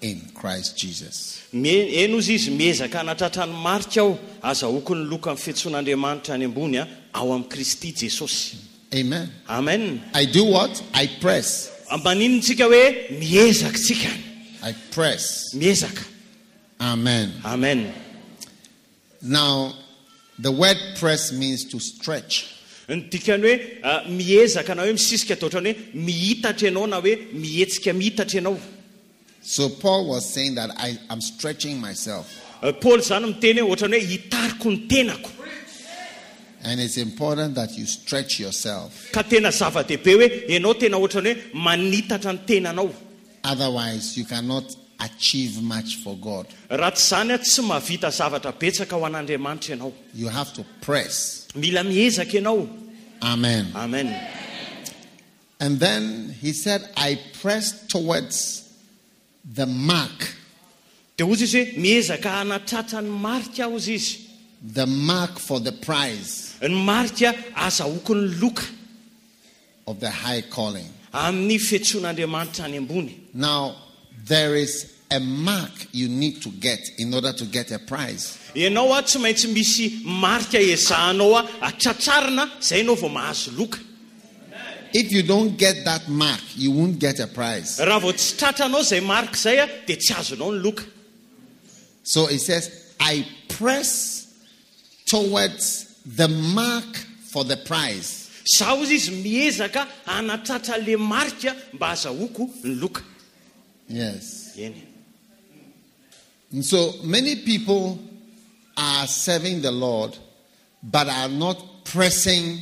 in Christ Jesus. Eno izy izy miezaka hanatratra ny marika aho azahoako ny loka amin'ny fiantsoan'Andriamanitra any ambony ao amin'ny Kristy Jesosy. Amen. Amen. I do what? I press. Ambaninitsika hoe miezaka tsika. I press. Miezaka. Amen. Amen. Now, the word press means to stretch. Ny dikany hoe miezaka na hoe misisika atao ohatrany hoe mihitatra ianao na hoe mihetsika mihitatra ianao. So Paul was saying that I am stretching myself. Paul zany miteny hoe ohatrany hoe hitariko ny tenako. And it's important that you stretch yourself. Ka tena zava-dehibe hoe ianao tena ohatrany hoe manitatra ny tenanao. Otherwise, you cannot achieve much for God. Raha tsy zany tsy mahavita zavatra betsaka ho an'Andriamanitra ianao. You have to press. Mila miezaka ianao. Amen. Amen. And then he said, I press towards the mark. Dia ozy izy hoe miezaka hanatratra ny marika aho ozy izy. The mark for the prize Ny marika azahoako ny loka of the high calling. amin'ny fiantsoan'Andriamanitra any ambony. Now, there is a mark you need to get in order to get a prize. Ianao tsy maintsy misy marika ezahanao atratrarina zay ianao vao mahazo loka. If you don't get that mark, you won't get a prize. Raha vao tsy tratranao zay marika zay dia tsy azonao ny loka. So it says, I press towards the mark for the prize. Zao izy miezaka hanatratra le marika mba azahoako ny loka. Yes. Eny. And so many people are serving the Lord, but are not pressing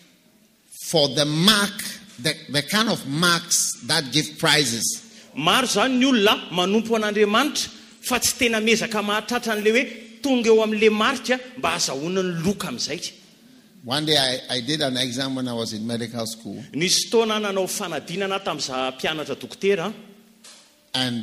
for the mark, the kind of marks that give prizes. Maro zany ny olona manompo an'Andriamanitra fa tsy tena miezaka mahatratra an'le hoe tonga eo amin'le marika mba azahoana ny loka amin'izay. One day I did an exam when I was in medical school. Nisy fotoana nanao fanadinana tamin'izaho mpianatra dokotera. And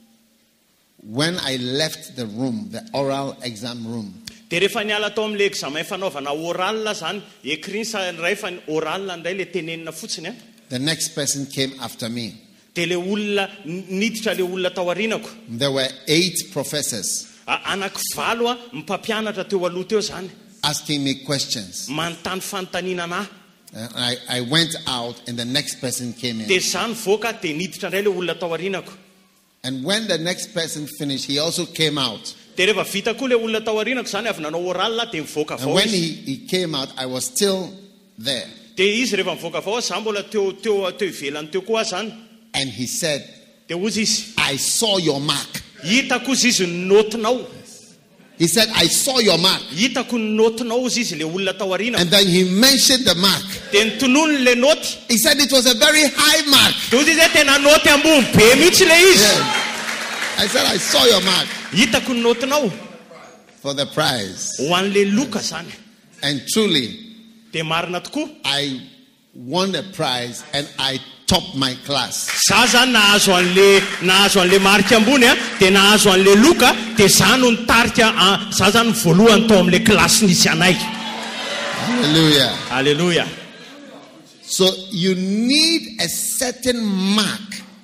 when I left the room, the oral exam room, Dia rehefa niala tao amin'le examen fanaovana oral zany, écrit ray fa ny oral ndray le tenenina fotsiny. the next person came after me. Dia le olona niditra le olona tao arinako. There were 8 professors Anankivalo mpampianatra teo aloha teo zany. asking me questions. Manontany fanontaniana anahy. I went out and the next person came in. Dia zany voaka dia niditra ndray le olona tao arinako. And when the next person finished, he also came out. Dia rehefa vita koa le olona tao arinako zany avy nanao oral dia mivoaka And vao when izy. he came out, I was still there. Dia izy rehefa mivoaka vao zany mbola teo ivelany teo koa zany. And he said, Dia ozy izy, I saw your mark. hitako izy izy ny notinao. He said, I saw your mark. Hitako ny notinao izy izy le olona tao arinako. And then he mentioned the mark. Dia nitonony le noty. He said it was a very high mark. Dia ozy izy hoe tena noty ambony be mihitsy le izy. I said, I saw your mark Hitako ny notinao for the prize. ho an'le loka zany. And truly, Dia marina tokoa. I won a prize and I topped my class. Za zany nahazo an'le marika ambony dia nahazo an'le loka dia za no nitarika za zany voalohany tao amin'le klasy nisy anay. Hallelujah. Hallelujah. So you need a certain mark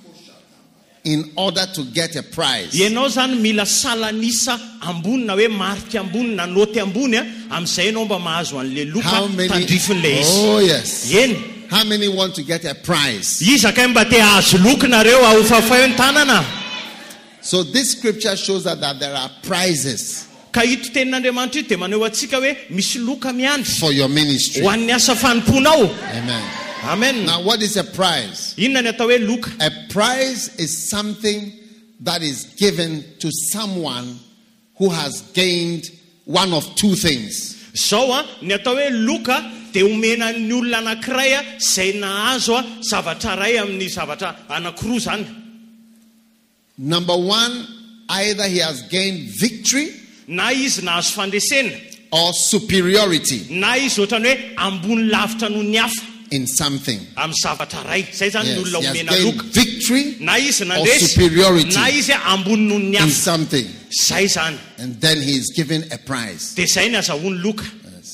in order to get a prize. Ianao zany mila salanisa ambony na hoe marika ambony na noty ambony amin'izay ianao mba mahazo an'le loka How many? tandrifin'le izy. Oh yes. Eny. How many want to get a prize? Iza kay mba te hahazo loka nareo ahofafay ny tanana. So this scripture shows that there are prizes Ka ito tenin'Andriamanitra ito dia maneho antsika hoe misy loka miandry for your ministry. ho an'ny asa fanomponao. Amen. Amen. Now what is a prize? Inona ny atao hoe loka? A prize is something that is given to someone who has gained one of 2 things. Zao ny atao hoe loka dia omena ny olona anankiray zay nahazo zavatra ray amin'ny zavatra anankiroa zany. Number 1, either he has gained victory Na izy nahazo fandresena, or superiority na izy ohatrany hoe ambony lavitra noho ny hafa in something. amin'ny zavatra ray. Zay zany ny Yes, olona he has omena gained loka. victory Na izy or nandresy, superiority na izy ambony noho ny in hafa. something. Zay zany. And then he is given a prize. Dia zay ny azahoany loka.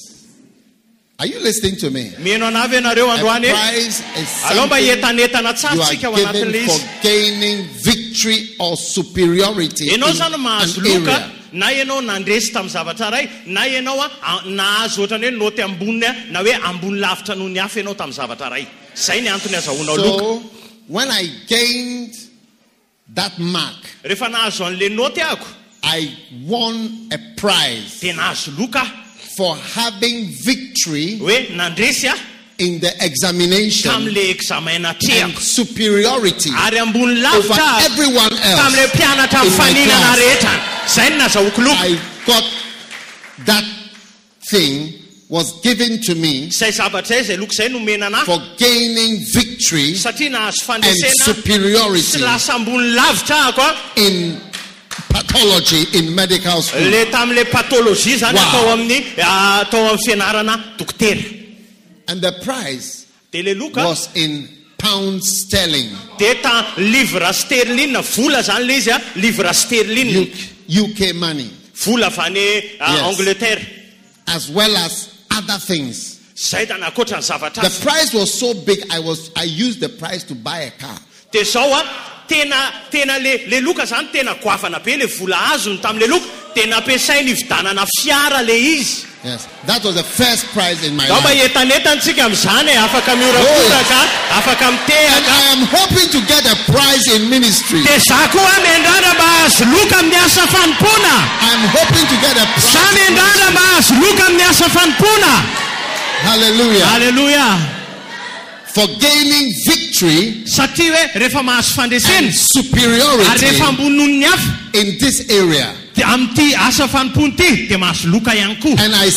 Are you listening to me? Mihaino anavy ianareo A androany. prize is Alao mba something entanetana tsara you tsika are ao anatin'le given izy. for gaining victory victory or superiority in Ianao zany an mahazo loka area. na ianao nandresy tamin'ny zavatra ray na ianao nahazo ohatrany hoe noty amboniny na hoe ambony lavitra noho ny hafa ianao tamin'ny zavatra ray. Zay ny antony azahoanao loka. So when I gained that mark, Rehefa nahazo an'le noty ahako, I won a prize dia nahazo loka for having victory hoe nandresy in the examination tamin'le examen and natrehako superiority ary ambony over lavitra everyone tamin'le else. mpianatra in my mifaninana class. rehetra. Zay ny nazahoako loka. I got that thing was given to me Zay zavatra zay loka zay nomena anahy for gaining victory satria nahazo and fandresena superiority sy lasa ambony lavitra ahako in pathology in medical school. le tamin'le patolojia zany Wow. atao amin'ny fianarana dokotera. And the prize Dia le loka was in pounds sterling, dia livre sterling, vola zany le izy livre sterling, UK money, vola avy any Angleterre. as well as other things. Zay da nakoatra ny zavatra. The prize was so big, I used the prize to buy a car. Dia zao tena le loka zany tena goavana be le vola azony tamin'le loka dia nampiasainy hividanana fiara le izy. Yes, that was the first prize in my Dao mba life. etanetantsika amin'izany afaka miorakoraka, afaka And mitehaka. I am hoping to get a prize in ministry. Dia za koa miandrana mba azo loka amin'ny asa fanompona. I'm hoping to get a Za prize. miandrana mba azo loka amin'ny asa fanompona. Hallelujah. Haleluya. For gaining victory Satria hoe rehefa mahazo fandresena and ary superiority rehefa ambony noho ny hafa in this area. dia amin'ity asa fanompona ity dia mahazo loka ihany koa. And I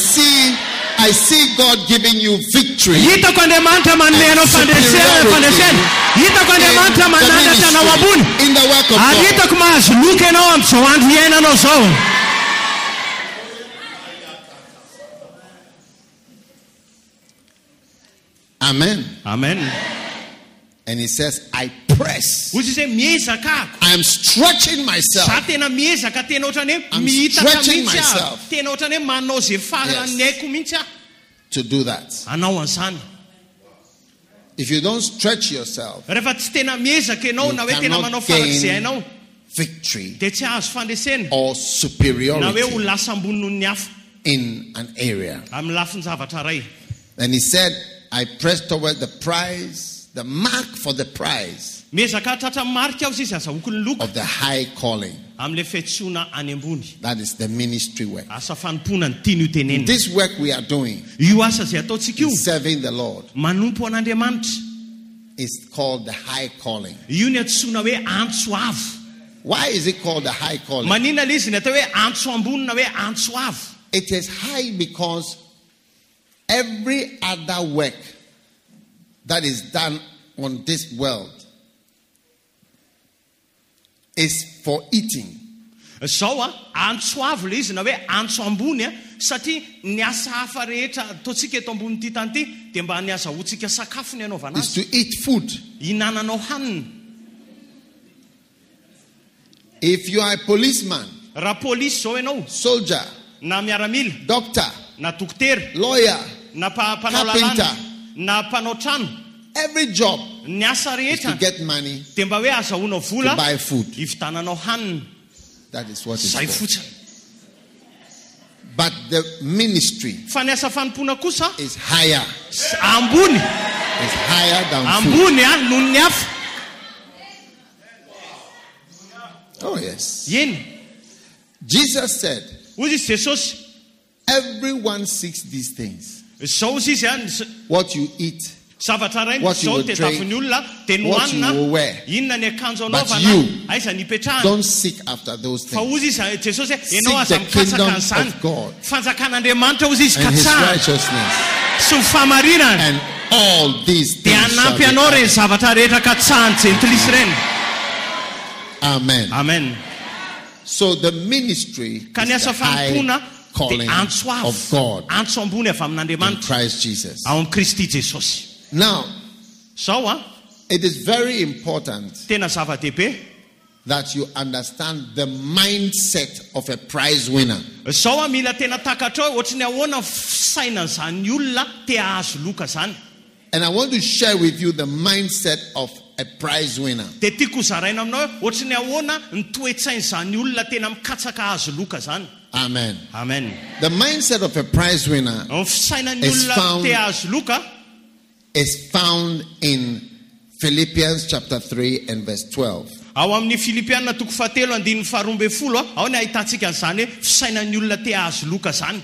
see God giving you victory. Hitako Andriamanitra manome anao fandresena. Hitako Andriamanitra manandratra anao ambony. In the work of Ary God. hitako mahazo loka ianao amin'izao andro iainanao zao. Amen. Amen. And he says, I press. Hoy izy hoe miezaka ako. I am stretching myself. Za tena miezaka tena ohatrany hoe I'm mihitaka stretching mihitsy aho. myself. Tena ohatrany hoe manao zay faran'ny aiko mihitsy aho. To do that. Anao an'izany. If you don't stretch yourself, Rehefa tsy tena miezaka ianao You na hoe tena cannot manao farak'izay gain ianao victory dia tsy azo fandresena. or Na hoe ho superiority lasa ambony noho ny hafa in an area. amin'ny lafiny zavatra ray. And he said, I press toward the prize, the mark for the prize Miezaka tratra marika aho izy azahoako ny loka of the high calling. amin'le fiantsoana any ambony. That is the ministry work. Asa fanompona ny tiany ho tenenina. This work we are doing, Io asa zay ataontsika io serving the Lord, manompo an'Andriamanitra. is called the high calling. Io ny antsoina hoe antso avo. Why is it called the high calling? Maninona le izy ny atao hoe antso ambony na hoe antso avo? It is high because every other work that is done on this world is for eating. Zao antso avo le izy na hoe antso ambony satria ny asa hafa rehetra ataontsika eto ambony ity tany ity dia mba ny azahoantsika sakafo ny anaovana Is azy. to eat food. Hinananao hanina. If you are a policeman, Raha polisy zao ianao soldier, na miaramila doctor, na dokotera lawyer, na mpanao Carpenter. lalàna na mpanao trano, every job ny asa is to rehetra get money dia mba hoe azahoanao to vola buy food. hivitananao hanina. That is what it's Zay for. fotsiny. But the ministry Fa ny asa fanompona kosa is higher. ambony It's higher than food. ambony noho ny hafa. Oh yes. Eny Jesus said, hoy izy Jesosy everyone seeks these things. zao izy izy What you eat, zavatra ray What you zao will tedavin'ny olona dia what you will nohanina wear. inona ny akanjo But anaovana you aiza ny ipetrahana. don't seek after those Fa things. hoy izy Jesosy Seek ianao aza the mikatsaka kingdom an'izany. of God Fanjakan'Andriamanitra hoy izy and his katsahana righteousness, sy ny fahamarinana and all these dia things shall anampy be anao reny added. zavatra rehetra katsahany jentlisy reny. Amen. Amen. So the ministry Ka ny is the asa high fanompona calling dia antso of avo, God antso ambony avy in amin'Andriamanitra Christ Jesus. ao amin'ny Kristy Jesosy. Now, Zao it is very important tena zava-dehibe. that you understand the mindset of a prize winner. Zao mila tena takatra hoe ohatrany ahoana sainan'izany olona te ahazo loka zany. And I want to share with you the mindset of a prize winner. Dia tiako zaraina aminao hoe ohatry ny ahoana ny toe-tsain'izany olona tena mikatsaka azo loka zany. Amen. Amen. The mindset of a prize winner Ny fisainan'ny is olona found- te azo loka is found in Philippians chapter 3 and verse 12. ao amin'ny Filipianina toko 7:12 ao ny ahitantsika an'izany hoe fisainan'ny olona te azo loka zany.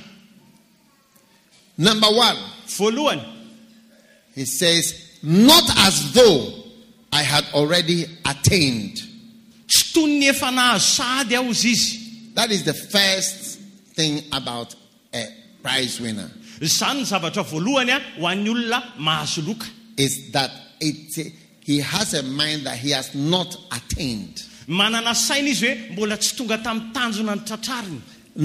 Number 1, Voalohany, he says, not as though I had already attained. tsy toy ny efa nahazo sahady aho izy izy. That is the first thing about a prize winner, Izany ny zavatra voalohany ho an'ny olona mahazo loka. is that he has a mind that he has not attained. Manana saina izy hoe mbola tsy tonga tamin'ny tanjona ny tratrariny.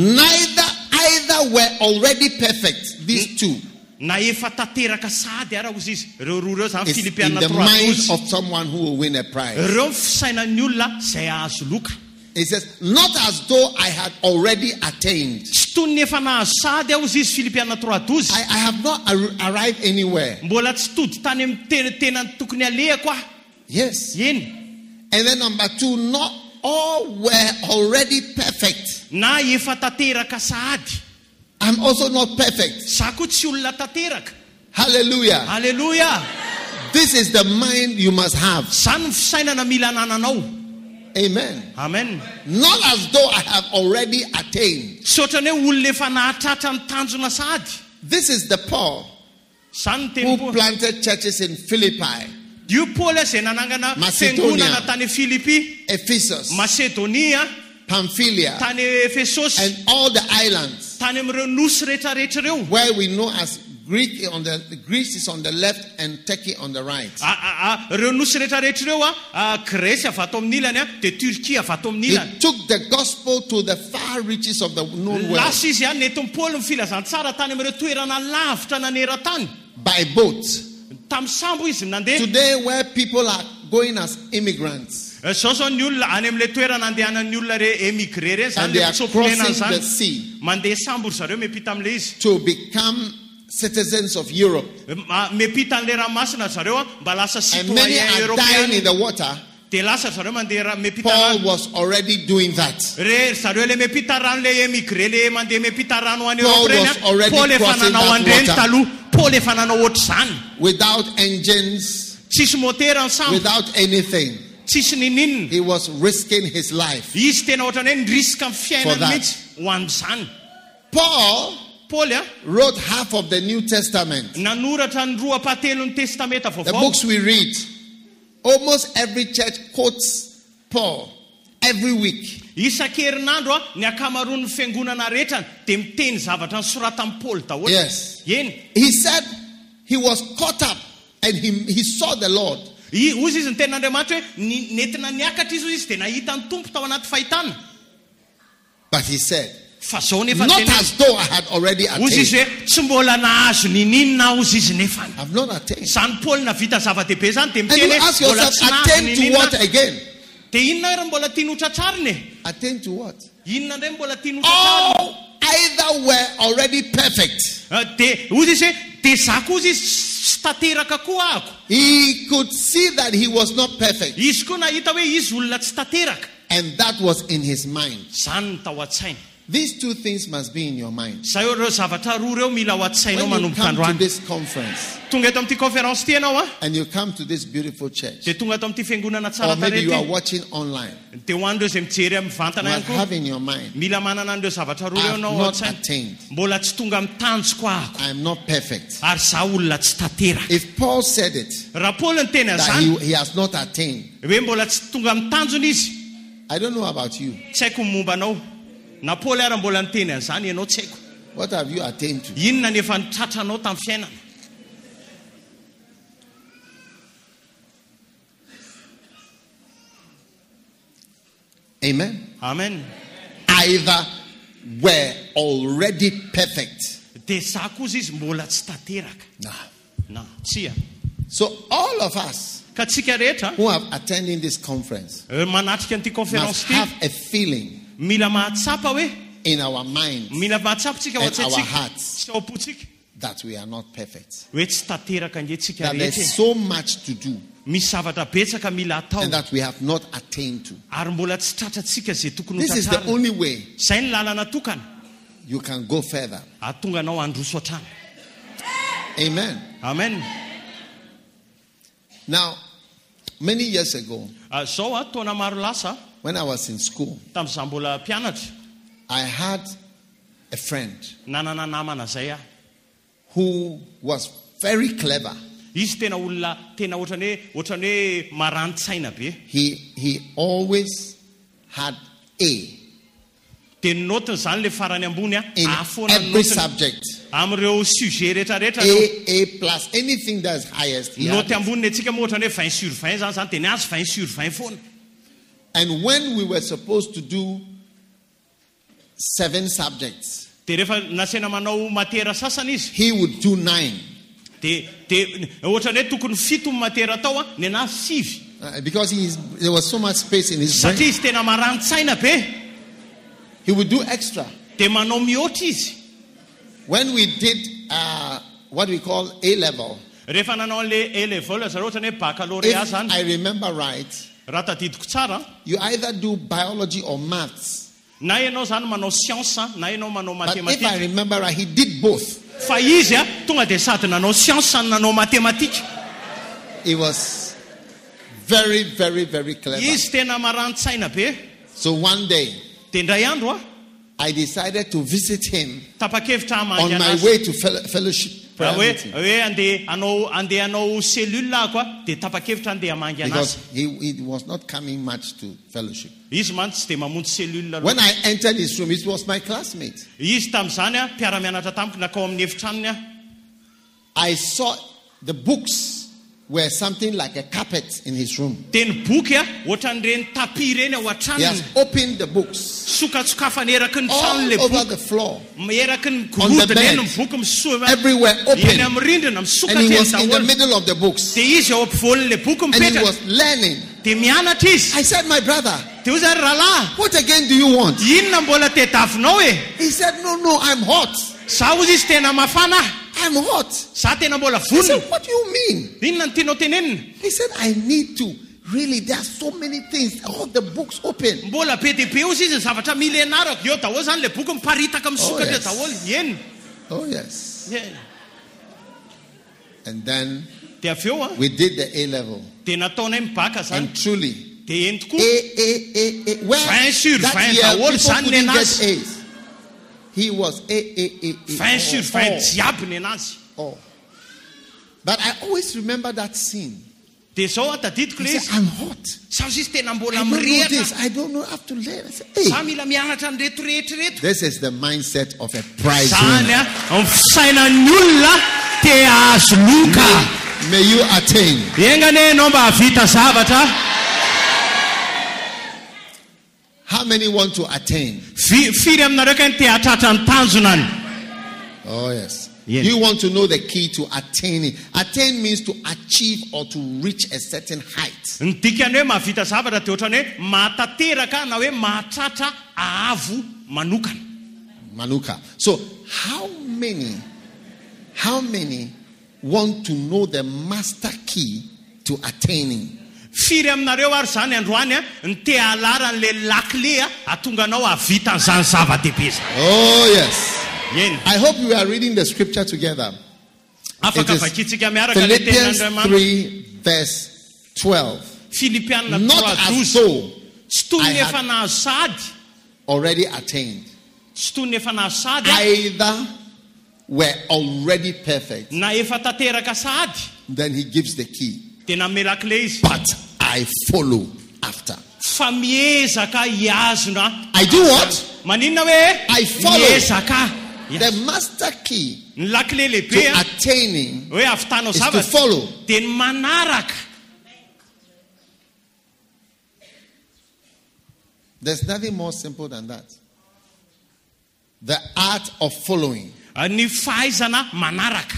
Either were already perfect, these two. Na efa tanteraka sahady ara ozy izy. Ireo roa ireo zany It's in Filipianina the mind 3:12. of someone who will win a prize. Ireo fisainan'ny olona izay ahazo loka. It says, not as though I had already attained. Tsy toy ny efa nahazo sahady aho izy izy Filipianina 3:12. I have not arrived anywhere. Mbola tsy tody tany amin'ny tena tokony alehako aho. Yes. Eny. And then number 2, not all were already perfect. Na efa tanteraka sahady. I'm also not perfect. Za koa tsy olona tanteraka. Hallelujah. Halleluja. This is the mind you must have. Zany ny fisainana mila anananao. Amen. Amen. Not as though I have already attained. Tsy ohatrany hoe olona efa nahatratra ny tanjona sahady. This is the Paul Zany ny who teny planted churches in Philippi, Io Paul izay nanangana Macedonia. fiangonana tany Filipi, Ephesus, Macedonia, Pamphylia, tany Efesosy, and all the islands tany amin'ireo nosy rehetrarehetra ireo. where we know as Greece is on the left and Turkey on the right. Ireo nosy rehetrarehetra ireo Grèce avy ato amin'ny ilany dia Turquie avy ato amin'ny He ilany. took the gospel to the far reaches of the known world Lasa izy nentin'ny Paul ny filazantsara tany amin'ireo toerana lavitra naneran-tany. by boat. Tamin'ny sambo izy nandeha. Today, where people are going as immigrants Zao ny olona any amin'ilay toerana andehanan'ny olona émigré reny zany and they le are mitsopolenana crossing the zany. sea Mandeha sambo ry zareo miampita amin'ilay izy. to become citizens of Europe, Miampita an'ilay ranomasina zareo mba lasa and many citoyen are dying in européen. the water. Dia lasa zareo mandeha miampita Paul rano. was already doing that. Zareo le miampita rano le émigré le mandeha miampita rano any Paul Europe was reny. already Paul efa crossing nanao that andreny water. taloha. Paul efa nanao ohatr'izany. Without engines, Tsisy motera ny sambo. without anything. Tsisy ninninona. He was risking his life. Izy tena ohatrany hoe niriska amin'ny For fiainany that. mihitsy ho amin'izany. Paul Paul wrote half of the New Testament. nanoratra ny 2/3 testamenta The vaovao. books we read, almost every church quotes Paul every week. Isan-kerinandro ny akamaroan'ny fiangonana rehetra dia miteny zavatra ny soratan'i Paul daholo. Yes. Eny. He said he was caught up and he saw the Lord. Ozy izy ny tenin'Andriamanitra hoe nentina niakatra izy dia nahita ny tompo tao anaty fahitana. But he said, Fa zao nefa not teny as though I had already ozy izy attained. hoe tsy mbola nahazo ninninona ozy izy nefany. I've not attained. Zany Paul navita zava-dehibe zany dia And miteny you hoe ask mbola yourself, tsy nahazo attain to what ninninona. again? Dia inona ary mbola tiany ho tratrariny e? Attain to what? Inona indray mbola tiany ho tratrariny? All either were already perfect. Dia ozy izy hoe dia za koa ozy izy tsy tanteraka koa ahako. He could see that he was not perfect. Izy koa nahita hoe izy olona tsy tanteraka. And that was in his mind. Zany ny tao an-tsaina. These two things must be in your mind. Zay ireo zavatra roa ireo mila ao an-tsainao When you manomboka come to androany. this conference Tonga eto amin'ity conférence ty ianao and you come to this beautiful church, dia tonga eto amin'ity fiangonana tsara or maybe you are tarety. watching online, Dia ho an'ireo izay mijery amin'ny you vantana ihany must koa. have in your mind, Mila manana an'ireo zavatra roa I ireo have anao ao not an-tsaina. attained. Mbola tsy tonga amin'ny tanjoko ahako. I am not perfect. Ary za olona tsy tanteraka. If Paul said it, Raha Paul ny teny that an'izany he has not attained, hoe mbola tsy tonga amin'ny tanjony izy. I don't know about you. Tsy haiko ny momba anao. Na Paul ary mbola niteny an'izany ianao tsy haiko. What have you attained to? Inona ny efa nitratranao tamin'ny fiainana? Amen. Amen. Either were already perfect. Dia za kosa izy mbola tsy tanteraka. Nah. Na tsia. So all of us Ka tsika rehetra who have attended this conference manatrika an'ity conférence must ty, have a feeling mila mahatsapa hoe, in our minds mila mahatsapa tsika ao and our an-tsaintsika hearts sy ao-potsika that we are not perfect. hoe tsy tanteraka nge tsika That rehetra. there's so much to do. misy zavatra betsaka mila atao and that we have not attained to. ary mbola tsy tratratsika zay tokony This is the hotratrarina. only way Zay ny lalana tokana you can go further. ahatonga anao androso hatrany. Amen. Amen. Now, many years ago, Zao taona maro lasa when I was in school, tamin'izaho mbola mpianatra I had a friend nanana namana zay aho. who was very clever. Izy tena olona tena ohatrany hoe marani-tsaina be. He always had A De ny notiny zany le farany ambony in ahafoana ny every notiny subject. amin'ireo sujet rehetrarehetra. A plus, anything that's highest. He had Noty it. amboniny antsika moa ohatrany hoe 20/20 zany de ny azy 20/20 foana. And when we were supposed to do 7 subjects, De rehefa nasena manao matera sasany izy he would do 9. de ohatrany hoe tokony 7 matera atao ny anazy 5 Because there was so much space in his brain. satria izy tena marani-tsaina be. He would do extra. De manao mihoatra izy. When we did what we call A level, Rehefa nanao an'le A level zareo ohatrany hoe baccalauréat if zany. I remember right, Raha tadidiko tsara you either do biology or maths. na ianao zany manao science na ianao manao But if I matematika. remember right, he did both. Fa izy tonga de sady nanao science sady nanao matematika. He was very, very, very clever. Izy tena marani-tsaina be. So one day, De ndray andro I decided to visit him tapa-kevitra on hamangy my anazy. way to fellowship prayer Hoe meeting. andeha anao cellule ako de tapa-kevitra andeha hamangy Because anazy. he was not coming much to fellowship. Izy man tsy de mamonjy cellule When loatra. I entered his room, it was my classmate. Izy tamin'izany mpiara-mianatra tamiko nakao amin'ny efitranony I saw the books were something like a carpet in his room. De ny boky ohatran'ireny tapis reny ao He an-tranony. has opened the books Sokatsokafany eraky ny all tranony le over boky. the floor, Eraky ny On the gorodiny bed. eny ny boky misoa everywhere eny open. amin'ny rindrina And misokatra he eny was in the daholo. middle of the books. De izy ao ampovoan'le boky And he mipetraka. was learning. De mianatra izy. I said, my brother, De ho zany rahalahy, what again do you want? inona mbola tediavinao e? He said, no, I'm hot. Zaho ozy izy tena mafana. I'm hot. Zaho tena mbola I vonona. said, what do you mean? Inona ny tianao tenenina? He said, I need to. Really, there are so many things. All the books open. Mbola be dia be ozy izy ny zavatra mila ianarako. Eo daholo zany le boky miparitaka misokatra yes. daholo. Eny. Oh, yes. Eny. And then De avy eo we did the A level. de nataonay mibaka zany. And truly, De eny tokoa. A. Where 20/20 that year, daholo people zany ny couldn't get anazy. A's. He was A. 20/20 jiaby ny anazy. Oh. But I always remember that scene. De zao tadidiko He le said, izy. I'm hot. Sao izy tena I mbola don't know this. mirehatra. I don't know. I have to learn. I said, hey, Zaho mila mianatra ny reto rehetrareto. this is the mindset of a prize Zany winner. amin'ny fisainan'ny olona te ahazo loka. May you attain. Engane ianao mba havita zavatra. How many want to attain? Firy aminareo ka ny te hatratra ny tanjonany. Oh, yes. Yes. You want to know the key to attaining. Attain means to achieve or to reach a certain height. Ny dikany hoe mahavita zavatra de ohatrany hoe mahatateraka na hoe mahatratra ahavo manokana. Manuka. So, how many want to know the master key to attaining? Firy aminareo ary zany androany ny te halaran'le lakle ahatonga anao havita an'izany zava-dehibe zany. Oh, yes. Eny. I hope you are reading the scripture together. Afaka It is vakitsika miaraka le Philippians ten'Andriamanitra. 3, verse 12. Filipianina Not 3:12. as though Tsy toy I ny had- efa nahazo sady. already attained, Tsy toy ny efa nahazo sady either were already perfect. na efa tateraka sady. Then he gives the key. De nanome lakle izy. But I follow after. Fa miezaka hiazona. I do what? Maninona hoe? I follow. Miezaka. The master key Ny lakle to lehibe attaining hoe avitanao is to zavatra follow. de ny manaraka. There's nothing more simple than that. The art of following. Ny fahaizana manaraka.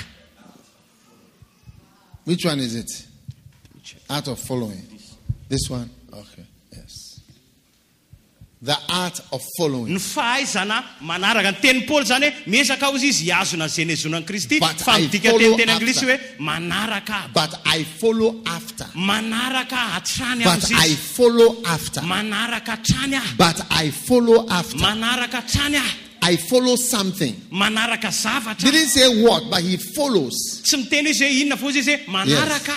Which one is it? Art of following. This one? Okay. Yes. the art of following. Ny fahaizana manaraka ny teny Paul zany hoe miezaka ao izy hiazona zay nezonan'i Kristy. But Fa I midika follow teny after. anglisy hoe manaraka. But I follow after. Manaraka hatrany But azy I izy. follow after. Manaraka hatrany aho. But I follow after. Manaraka hatrany aho. I follow something. Manaraka zavatra. Didn't say what, but he follows. Tsy miteny izy hoe inona fô izy hoe manaraka.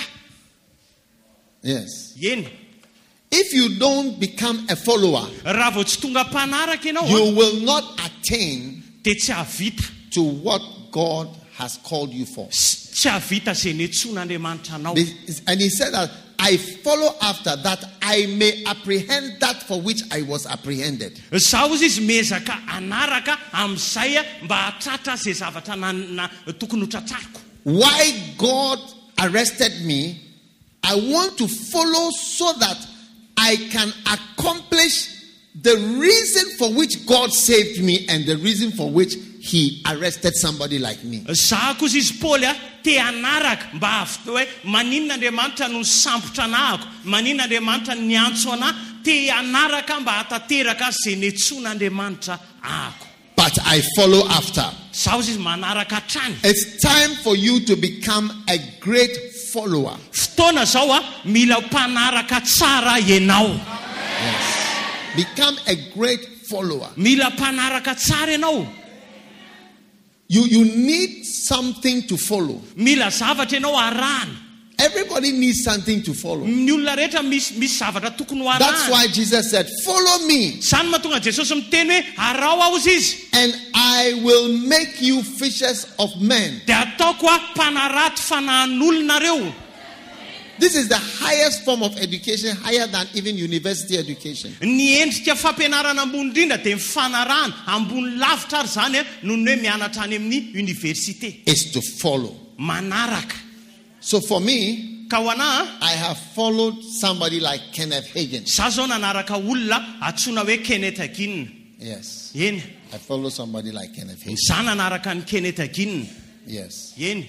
Yes. Eny. If you don't become a follower, Raha vao tsy tonga mpanaraka ianao you will not attain dia tsy havita. to what God has called you for. Tsy havita zay netson'Andriamanitra anao. And he said that I follow after that I may apprehend that for which I was apprehended. Zaho izy miezaka anaraka amin'izay mba hatratra zay zavatra tokony ho tratrariko. Why God arrested me, I want to follow so that I can accomplish the reason for which God saved me and the reason for which he arrested somebody like me. Zaho kosa izy Paul te anaraka mba hoe maninona Andriamanitra no sambotra anahako, maninona Andriamanitra no niantso anahy, te anaraka mba hatateraka zay netson'Andriamanitra ahako. But I follow after. Zaho izy manaraka hatrany. It's time for you to become a great follower. Fotoana zao mila mpanaraka tsara ianao. Yes. Become a great follower. Mila mpanaraka tsara ianao. You need something to follow. Mila zavatra ianao arahana. Everybody needs something to follow. Ny olona rehetra misy zavatra tokony ho That's arahana. why Jesus said, follow me Zany mahatonga Jesosy miteny hoe arao aho izy. and I will make you fishers of men. Dia ataoko mpanarato fanahin'olonareo. This is the highest form of education, higher than even university education. Ny endrika fampianarana ambony indrindra dia mifanarahana ambony lavitra ary zany noho ny hoe mianatra any amin'ny université. Is to follow. Manaraka. So for me, Ka ho anahy I have followed somebody like Kenneth Hagin. zaho zao nanaraka olona antsoina hoe Kenneth Hagin. Yes. Eny. I follow somebody like Kenneth Hagin. Zaho nanaraka ny Kenneth Hagin. Yes. Eny.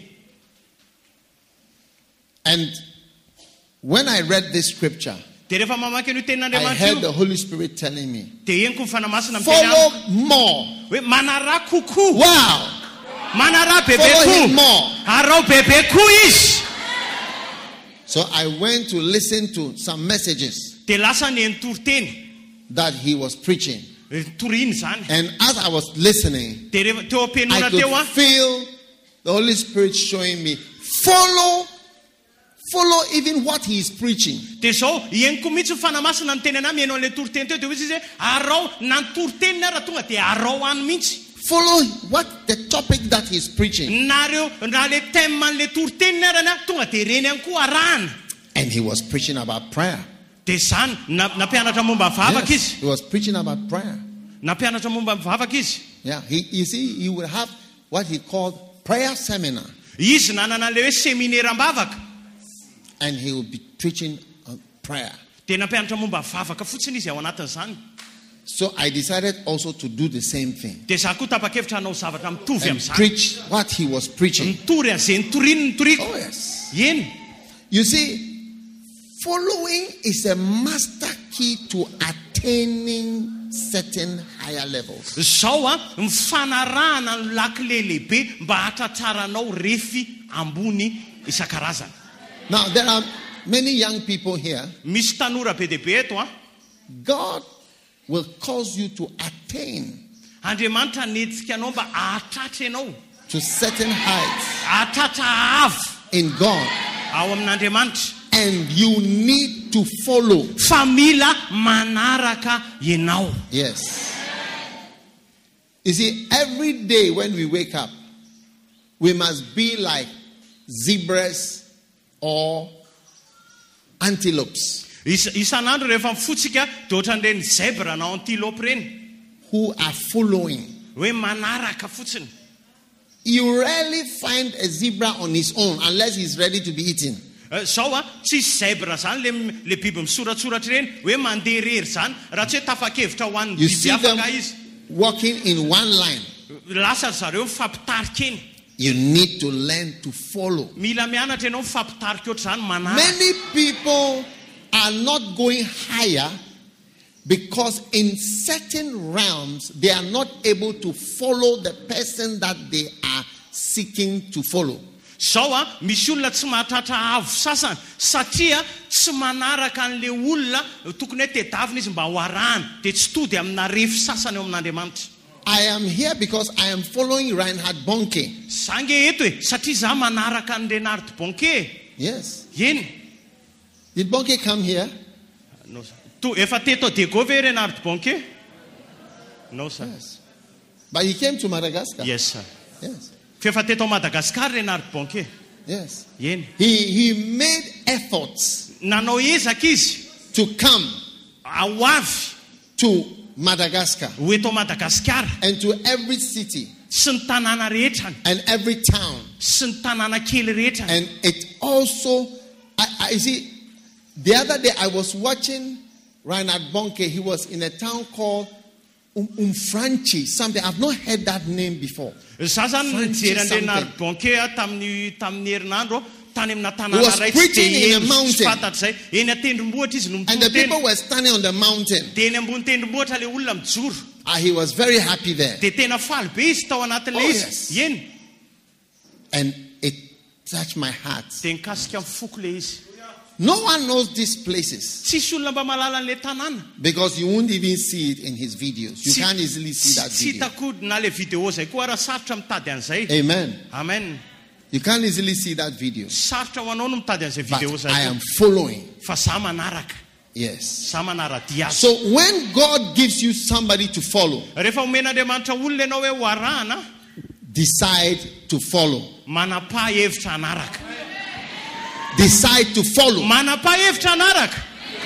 And when I read this scripture, Dia rehefa mamaky an'io I tenin'Andriamanitra heard io the Holy Spirit telling me, dia eniko mifanamasina miteny amiko follow more. hoe manara kokoa. Wow. Manara bebe Follow him koa. more. Arao bebe koa izy. So I went to listen to some messages Dia lasa ny entoroteny that he was preaching. toriny zany. And as I was listening, Dia rehefa teo I am-pianona could teo feel the Holy Spirit showing me, follow even what he is preaching. dia zao eniko mihitsy mifanamasina ny teny anahy mihaino an'ilay toroteny teo dia hoe izy hoe arao na ny toroteniny raha tonga dia arao any mihitsy. Follow what the topic that he's preaching. Nareo raha le thème an'ilay toroteniny arany tonga dia reny ihany koa arahana. And he was preaching about prayer. Dia zany nampianatra momba mivavaka Yes, izy. he was preaching about prayer. Nampianatra momba mivavaka izy. Yeah, you see, he would have what he called prayer seminar. Izy nanana le hoe seminaire-mbavaka. And he would be preaching on prayer. Dia nampianatra momba mivavaka fotsiny izy ao anatin'izany. So I decided also to do the same thing. Dia zaho koa tapa-kevitra hanao zavatra mitovy And amin'izany. preach what he was preaching. Mitory an'izay nitoriny nitoriko. Oh yes. Eny. You see, following is a master key to attaining certain higher levels. Zao mifanarahana ny lakile lehibe mba hatratraranao refy ambony isan-karazany. Now, there are many young people here. Misy tanora be dia be eto God will cause you to attain Andriamanitra netsika anao mba ahatratra ianao. to certain heights Ahatratra avo in God. ao amin'Andriamanitra. And you need to follow. Fa mila manaraka ianao. Yes. You see, every day when we wake up, we must be like zebras or antelopes Isan'andro rehefa mifotsika dia ohatran'ireny zebra na antilope reny who are following. hoe manaraka fotsiny. You rarely find a zebra on his own unless he's ready to be eaten. Zao tsisy zebra zany le biby misoratsoratra reny hoe mandeha rery zany raha tsy hoe tafakevitra ho an'ny You biby see them afaka izy. walking in one line. Lasa zareo mifampitarika eny. You need to learn to follow. Mila mianatra ianao mifampitarika ohatr'izany manaraka. Many people are not going higher Because in certain realms, they are not able to follow the person that they are seeking to follow. Zao misy olona tsy mahatratra avo sasany satria tsy manaraka an'le olona tokony hoe tedavina izy mba ho arahana dia tsy tody amina refy sasany eo amin'Andriamanitra. I am here because I am following Reinhard Bonke. Zange eto e satria za manaraka an Reinhard Bonke. Yes. Eny. Did Bonke come here? No, efa teto Dego ve Reinhard Bonke? No, sir. Yes. But he came to Madagascar. Yes, sir. Yes. Fefa teto Madagascar Reinhard Bonke. Yes. Eny. He made efforts Nanao ezaka izy to come ao avy to Madagascar ho eto Madagascar and to every city sy ny tanàna rehetrany and every town. sy ny tanàna kely rehetrany. And it also, I see, the other day I was watching Reinhard Bonke. He was in a town called Umfranchi, something. I've not heard that name before. Za zany nijery an Reinhard Bonke tamin'ny herinandro tany amina He was tanàna preaching in a mountain. fantatry zay eny an-tendrombohitra izy no And the people mitoro were standing on the mountain. dia eny ambony tendrombohitra le olona mijoro He was very happy there. dia tena faly be izy tao anatin'le Oh, izy. yes. Eny And it touched my heart. dia nikasika amin'ny foko le izy. No one knows these places Tsisy olona mba malala an'le tanàna. because you won't even see it in his videos. You can't easily see that Tsy video. hitako na le video zay koa raha sarotra mitady an'izay. Amen. Amen. You can't easily see that video. Sarotra ho anao no mitady an'izay But video zay. I am following. Fa za manaraka. Yes. Za manara-dia azy. So when God gives you somebody to follow, Rehefa omen'Andriamanitra olona ianao hoe ho arahana, decide to follow. manapa-hevitra hanaraka. Decide to follow. Manapa-hevitra hanaraka.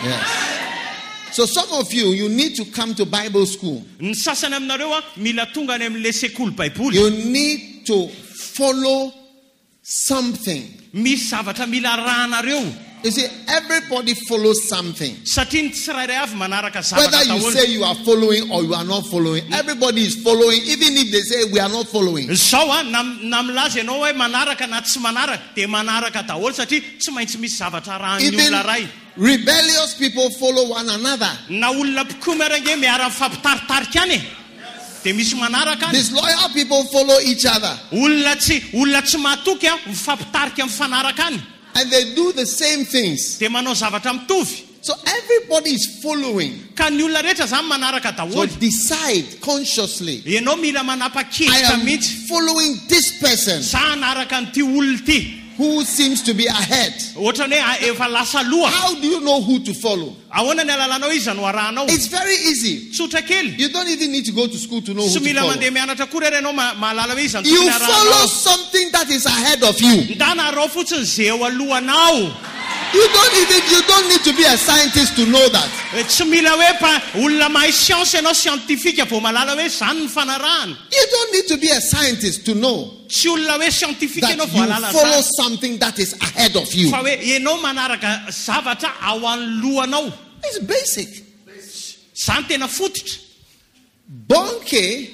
Yes. So some of you need to come to Bible school. Ny sasany aminareo mila tonga any amin'le sekoly baiboly. You need to follow something. Misy zavatra mila arahanareo. You see, everybody follows something. Satria ny tsirairay avy manaraka Whether zavatra you daholo. say you are following or you are not following, everybody is following, even if they say we are not following. Zao na milaza ianao hoe manaraka na tsy manaraka dia manaraka daholo satria tsy maintsy misy zavatra arahan'ny Even olona ray. rebellious people follow one another. Na olona pikomerange miara mifampitaritarika any e. Dia misy manaraka any. Disloyal people follow each other. Olona tsy mahatoky mifampitarika mifanaraka any. And they do the same things. Dia manao zavatra mitovy. So everybody is following. Ka ny olona rehetra zany manaraka So daholo. decide consciously. Ianao mila I manapa-kevitra am mihitsy. following this person Za hanaraka an'ity olona ity. who seems to be ahead. Ohatrany hoe efa lasa loha. How do you know who to follow? Ahoana ny alalanao izy no arahanao. It's very easy. Tsotra kely. You don't even need to go to school to know who Tsy to mila follow. mandeha mianatra koa rery ianao mahalala hoe izy no You tokony follow arahanao. something that is ahead of you. Ndana arao fotsiny zay eo alohanao. You don't need to be a scientist to know that. Tsy mila hoe olona mahay siansa ianao siantifika vao malala hoe zany ny fanarahana. You don't need to be a scientist to know Tsy olona hoe siantifika that ianao vao malala you follow zany. something that is ahead of you. Fa hoe ianao manaraka zavatra ao anolohanao. It's basic. Zany tena fototra. Bonke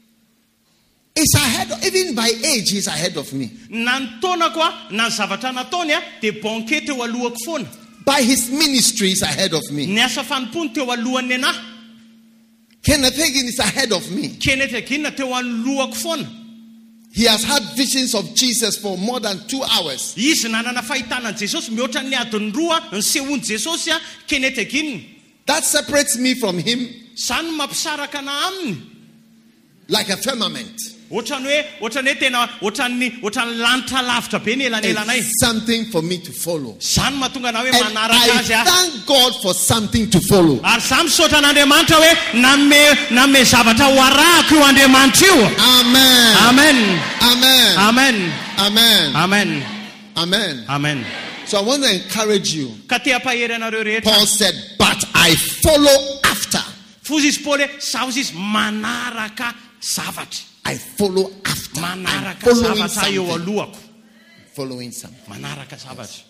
is ahead, even by age, he's ahead of me. Na ny taonako na ny zavatra nataony dia Bonke teo alohako foana. By his ministry, he's ahead of me. Ny asa fanompony teo alohan'ny anahy. Kenneth Hagin is ahead of me. Kenneth Hagin teo alohako foana. He has had visions of Jesus for more than 2 hours. Izy nanana fahitana Jesosy mihoatra ny adiny roa ny sehoany Jesosy Kenneth Hagin. That separates me from him Zany mampisaraka na aminy. like a firmament. Ohatrany hoe tena ohatran'ny lanitra lavitra be ny elanelanay. It's something for me to follow. Zany mahatonga na hoe And manaraka azy I thank God for something to follow. Ary za misaotra an'Andriamanitra hoe name zavatra ho arahako io Andriamanitra io. Amen. Amen. Amen. Amen. Amen. Amen. Amen. Amen. So I want to encourage you. Ka te ampahery anareo rehetra. Paul said, but I follow after. Fozy izy Paul hoe sao izy manaraka zavatra. I follow after. I'm Manaraka following zavatra eo something. alohako. Following something. Manaraka zavatra.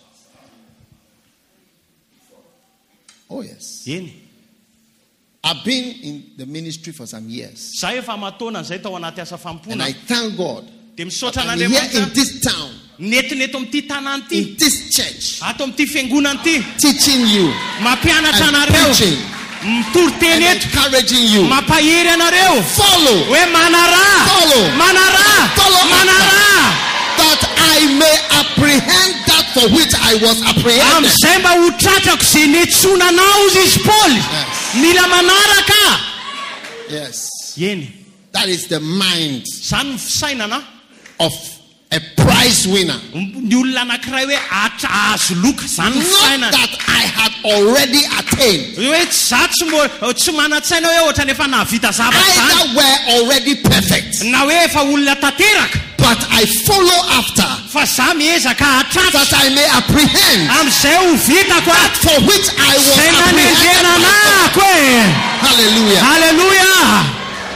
Oh, yes. Eny. I've been in the ministry for some years. Za efa mataona zay tao anaty asa And fampona. I thank God. Dia misaotra I'm here in an'Andriamanitra. this town, Netineto amin'ity tanàna ity. in this church, Ato amin'ity fiangonana ity. teaching you Mampianatra and anareo. preaching mitoroteny and eto encouraging you. mampahery anareo Follow. hoe manarà Follow. manarà Follow manarà that I may apprehend that for which I was apprehended. am'izay mba ho tratrako zay netsonanao izy Paul. Yes. Mila manaraka. Yes. Eny. That is the mind Zany fisainana of a prize winner. ny olona anankiray hoe azo loka zany Not fisainana. that I had already attained. Hoe za tsy mana-tsaina hoe ohatra ny efa nahavita zavatra zany Either were already perfect, na hoe efa olona tanteraka but I follow after fa za miezaka hatratra that I may apprehend am'izay ho vitako that for which I was zay apprehended. nanengenanako e. Hallelujah. Halleluja.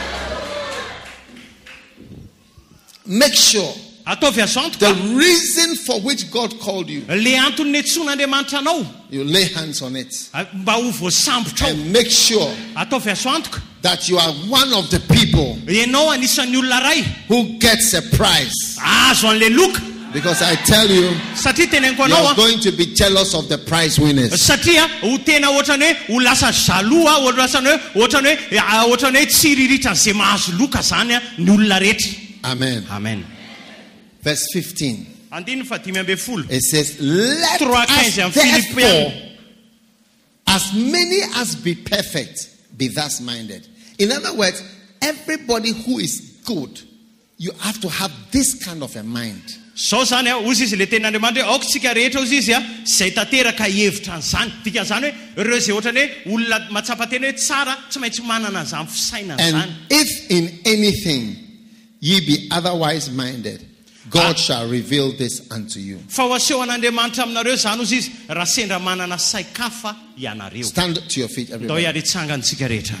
Make sure Ataovy azo antoka the reason for which God called you, le antony netson'Andriamanitra anao you lay hands on it mba ho voasambotra ao. and make sure Ataovy azo antoka that you are one of the people ianao anisan'ny olona ray who gets a prize. azo an'le loka Because I tell you, satria teneniko you anao are going to be jealous of the prize winners. satria ho tena ohatrany hoe ho lasa jaloux ohatrany hoe tsy riritra zay mahazo loka zany ny olona rehetra. Amen. Amen. Verse 15. Andiny fa 15. It says, let Trois us quinze en therefore, Philippiens. as many as be perfect, be thus minded. In other words, everybody who is good, you have to have this kind of a mind. Sao zany ozy izy le ten'Andriamanitra hoe aoka tsika rehetra ozy izy zay tanteraka hevitra an'izany. Dikan'izany hoe ireo zay ohatrany hoe olona matsapa-tena hoe tsara tsy maintsy manana an'izany fisainana And zany. if in anything ye be otherwise minded, God shall reveal this unto you. Fa ho aseho an'Andriamanitra aminareo zany ozy izy raha sendra manana saikafa ianareo. Stand to your feet, Ndao everybody. hiaritsangantsika rehetra.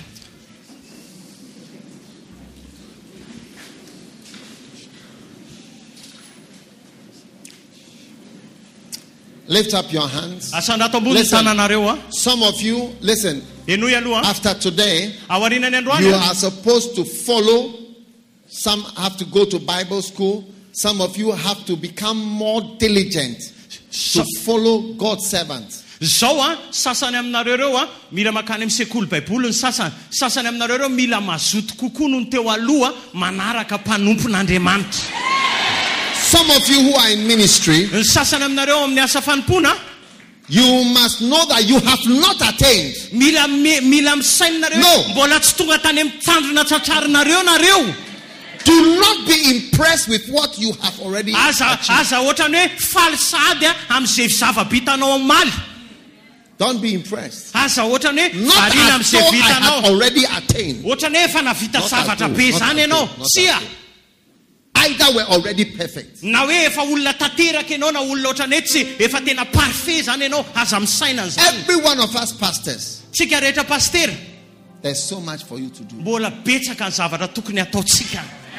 Lift up your hands. Asandrato ambony Listen. tananareo a. Some of you, listen, Enoy aloha. after today, Aorinany you androany. are supposed to follow. Some have to go to Bible school. Some of you have to become more diligent to follow God's servants. Zao sasany aminareo reo mila makany amin'ny sekoly baiboly ny sasany aminareo reo mila mazoto kokoa noho ny teo aloha manaraka mpanompon'Andriamanitra. Some of you who are in ministry, Ny sasany aminareo amin'ny asa fanompona you must know that you have not attained. mila misainareo No. mbola tsy tonga tany amin'ny tandrona tratrarinareo nareo. Do not be impressed with what you have already Aza achieved. ohatrany hoe faly sady amin'izay zava-bitanao amaly. Don't be impressed. Aza ohatrany hoe Not variana as though amin'izay I have vitanao. already attained. Ohatrany hoe efa navita Not zavatra as be though, zany not as ianao. though, not as Sia. though. Either we're already perfect. Na hoe efa olona tanteraka ianao na olona ohatrany hoe tsy efa tena parfait zany ianao aza misaina zany. Every one of us pastors, Tsika rehetra pastera there's so much for you to do. mbola betsaka ny zavatra tokony ataotsika.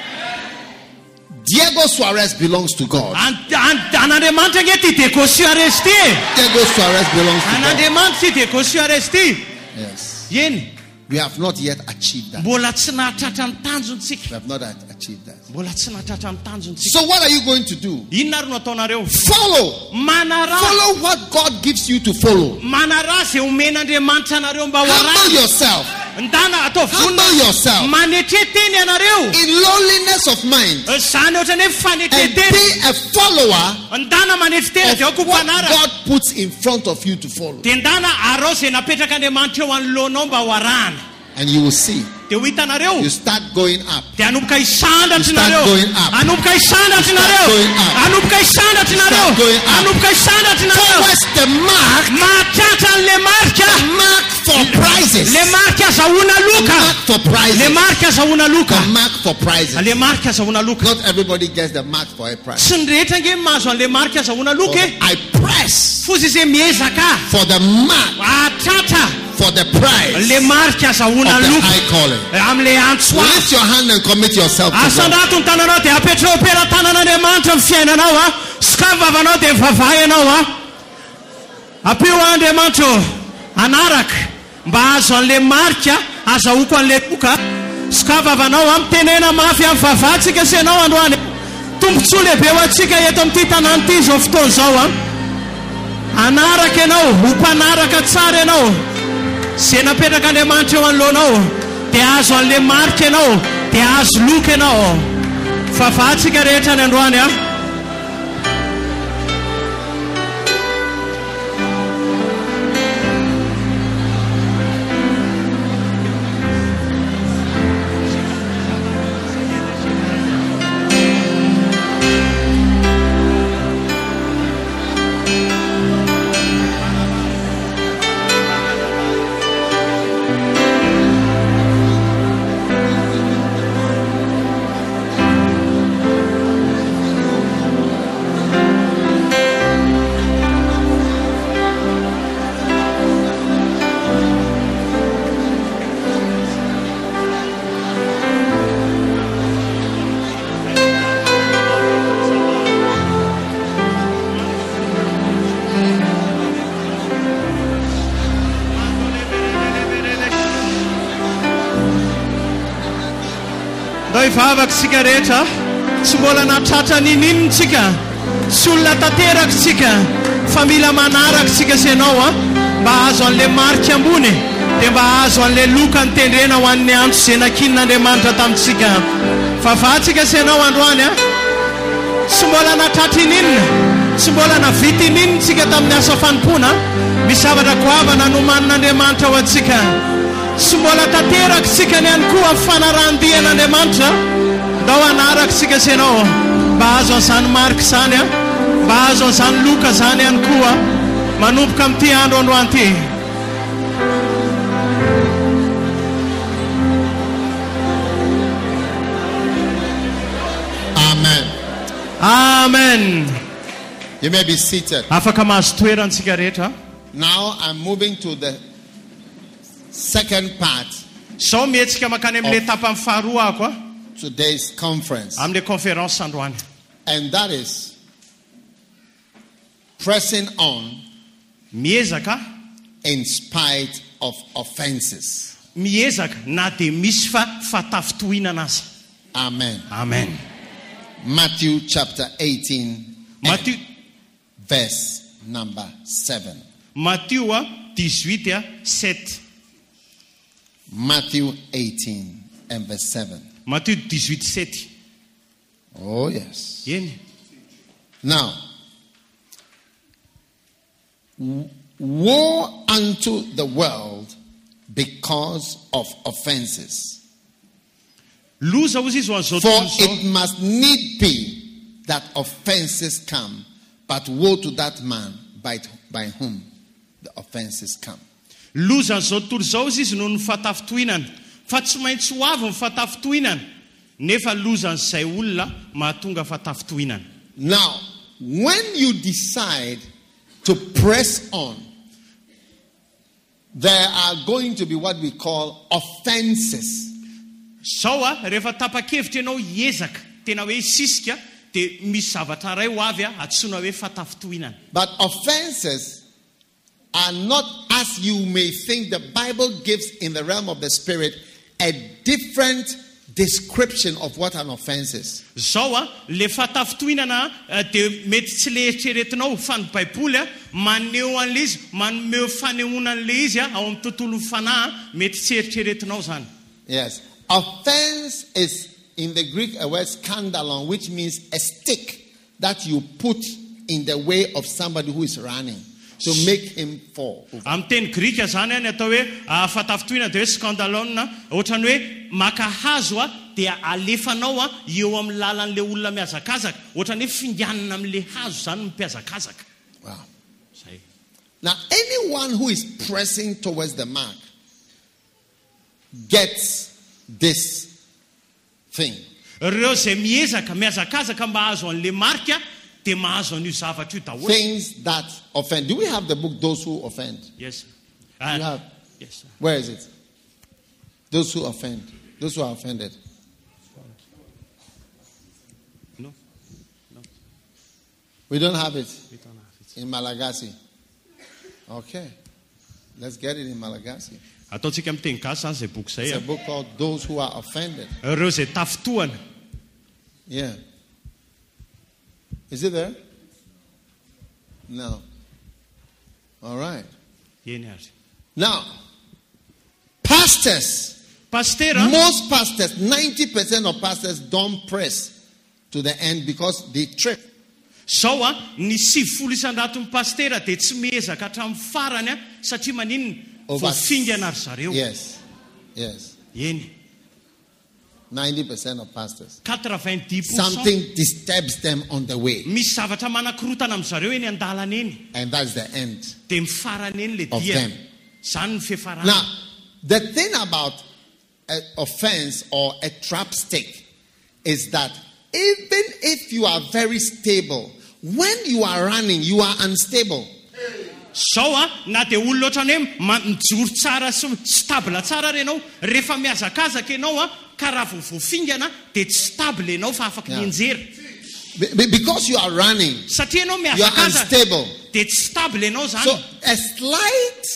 Diego Suarez belongs to God. An'Andriamanitra nge ty Diego Suarez ty. Diego Suarez belongs to God. An'Andriamanitra ty Diego Suarez ty. Yes. Eny, We have not yet achieved that. mbola tsy nahatratra ny tanjontsika. We have not achieved that. Mbola tsy nahatratra ny tanjontsika. So what are you going to do? Inona ary no ataonareo? Follow. Manara. Follow what God gives you to follow. Manara zay omen'Andriamanitra anareo mba ho Humble arahana. yourself. Ndana atao Humble vonona. yourself. Manetreteny ianareo. In lowliness of mind. Zany ohatrany hoe And fanetreteny. be a follower Ndana manetreteny of dia ko what mpanara. God puts in front of you to follow. Dia ndana arao zay napetraka Andriamanitra eo anoloanao mba ho arahana. And you will see. Dia ho hitanareo. You start going up. Dia anomboka hisandratra You start nareo. going up. Anomboka hisandratra You start nareo. going up. Anomboka hisandratra You start nareo. going up. Anomboka hisandratra nareo. Towards the mark. Mahatratra an'le marika. Mark for prizes. Le marika azahoana loka. Mark for Le prizes. marika azahoana loka. The mark for prizes. Le marika azahoana loka. Not everybody gets the mark for a prize. Tsy ny rehetra nge mahazo an'le marika azahoana loka e. I press Fozy izay miezaka. for the mark, Ahatratra for the prize le marika azahoana of the loka. high calling. Am'le antsoa. Lift your hand and commit yourself to God. Asandrato ny tananao dia apetrao pera tanan'Andriamanitra amin'ny fiainanao a. Ska vavanao dia vavahy ianao a. Apeo Andriamanitra anaraka mba azo an'le marika azahoako an'le toka. Ska vavanao a mitenena mafy amin'ny vavahantsika sy ianao androany. Tombontsoa lehibe ho antsika eto amin'ity tanàna ity zao fotoana zao a. Anaraka ianao, ho mpanaraka tsara ianao. Izay napetraka Andriamanitra eo anoloanao dia azo an'ilay marika ianao, dia azo loka ianao. Fahafahantsika rehetra ny androany a. Vavaksika rehetra tsy mbola natratra nininitsika, tsy olona tanteraksika fa mila manaraksika senao a mba azo an'le marika ambony dia mba azo an'le loka ny tendrena ho an'ny antso izay nakinin'Andriamanitra tamintsika. Fahafahantsika senao androany a. Tsy mbola natratra ininina, tsy mbola navita ininitsika tamin'ny asa fanompona. Misy zavatra goavana nomanin'Andriamanitra ho antsika. Tsy mbola tanteraksika ny ihany koa fanarahandian'Andriamanitra. Ndao anarakitsika senao mba azo an'izany marika izany a, mba azo an'izany loka izany ihany koa manomboka amin'ity andro androany ity. Amen. Amen. You may be seated. Afaka mahazo toerantsika rehetra. Now I'm moving to the second part. Sao mihetsika makany amin'ilay tapany faharoa ako a. Today's conference. Amin'ilay conférence androany. And that is pressing on miezaka in spite of offenses. Miezaka na dia misy fa tafitohinana aza. Amen. Amen. Matthew chapter 18 Matthew verse number 7. Matthew 18:7. Matthew 18 and verse 7. Matthew 18:7. Oh yes. Yeni. Now, woe unto the world because of offenses. Loza hozy izy ho an'izao For tontolo it izao. must need be that offenses come, but woe to that man by whom the offenses come. Loza an'izao tontolo izao izy noho ny fatafitohinana. Fa tsy maintsy ho avy ny fatafitohinana. Nefa loza an'izay olona mahatonga fatafitohinana. Now, when you decide to press on, there are going to be what we call offenses. Sao rehefa tapa-kevitra ianao hiezaka tena hoe sisika dia misy zavatra ray ho avy antsoina hoe fatafitohinana. But offenses are not as you may think. The Bible gives in the realm of the spirit a different description of what an offense is. Sao le fatafitohinana dia mety tsy le eritreretinao fa ny Baiboly maneho an'le izy, manome fanehoana an'le izy ao amin'ny tontolo fanahy mety tsy eritreretinao zany. Yes. Offense is in the Greek a word scandalon, which means a stick that you put in the way of somebody who is running to make him fall over. Amin'ny teny Grika zany any atao hoe fatafitohinana dia hoe scandalon, ohatrany hoe maka hazo dia alefanao eo amin'ny lalan'le olona mihazakazaka, ohatrany hoe finganana amin'le hazo zany mihazakazaka. Wow. Zay. Now, anyone who is pressing towards the mark gets this thing. Reo zay miezaka mihazakazaka mba hazo an'le marika dia mahazo an'io zavatra io daholo. Things that offend. Do we have the book Those Who Offend? Yes. You have? Yes. Sir. Where is it? Those who offend. Those who are offended. No. We don't have it We don't have it. in Malagasy. Okay. Let's get it in Malagasy. Ataontsika amin'ny teny gasy zany zay boky It's a zay. book called Those Who Are Offended. Reo zay tafitohana. Yeah. Is it there? No. All right. Eny ary. Now, Pastors, pastera most pastors, 90% of pastors don't press to the end because they trip. zao a ny 70 isandaton'ny pastera dia tsy miezaka hatramin'ny farany a satria maninona voafingana ry zareo. Yes. Yes. Eny 90% of pastors. 90%. Something disturbs them on the way. Misy zavatra manakorotana amin'ny zareo eny an-dalana eny. And that's the end Dia mifarany eny le of dia. them. Zany ny fifarana. Now, the thing about an offense or a trap stick is that even if you are very stable, when you are running, you are unstable. Zao a na dia olona ohatrany hoe mijoro tsara sy stable tsara renao, rehefa miazakazaka ianao a ka raha voafingana dia tsy stable ianao fa afaka mienjera. Because you are running, Satria ianao you are miazakazaka unstable. dia tsy stable ianao So zany. a slight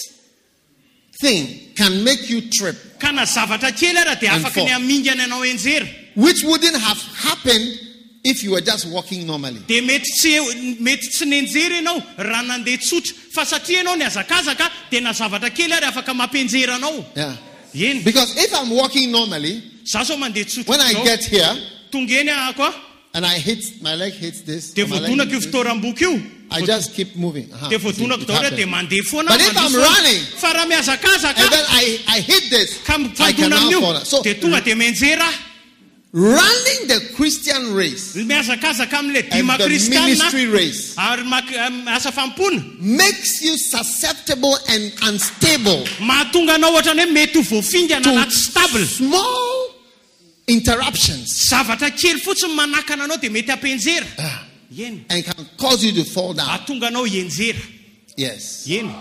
thing can make you trip, Ka na zavatra kely ara dia And afaka fall. ny amingana ianao enjera. which wouldn't have happened if you were just walking normally. Dia mety tsy nenjera ianao raha nandeha tsotra fa satria ianao niazakazaka dia na zavatra kely ary afaka mampienjera anao. Yeah. Eny. Because if I'm walking normally, Zaho zao mandeha tsotra when I zao, get here tonga eny ahako a and I hit, my leg hits this, dia my leg voadonako io hits this, fitoram-boky io. I just keep moving. Dia voadonako It daholo happens. dia mandeha foana. But if mandeha I'm foana. running, Fa raha miazakazaka and then I hit this, ka I can mifandona now fall. amin'io So dia tonga dia menjera. running the Christian race Miazakazaka amin'ilay and dima the kristianina ministry race ary asa fampona makes you susceptible and unstable mahatonga anao ohatrany hoe mety ho voafingana na to tsy stable. small interruptions Zavatra kely fotsiny manakana anao dia mety ampenjera. Eny. and can cause you to fall down. Ahatonga anao hienjera. Yes. Eny.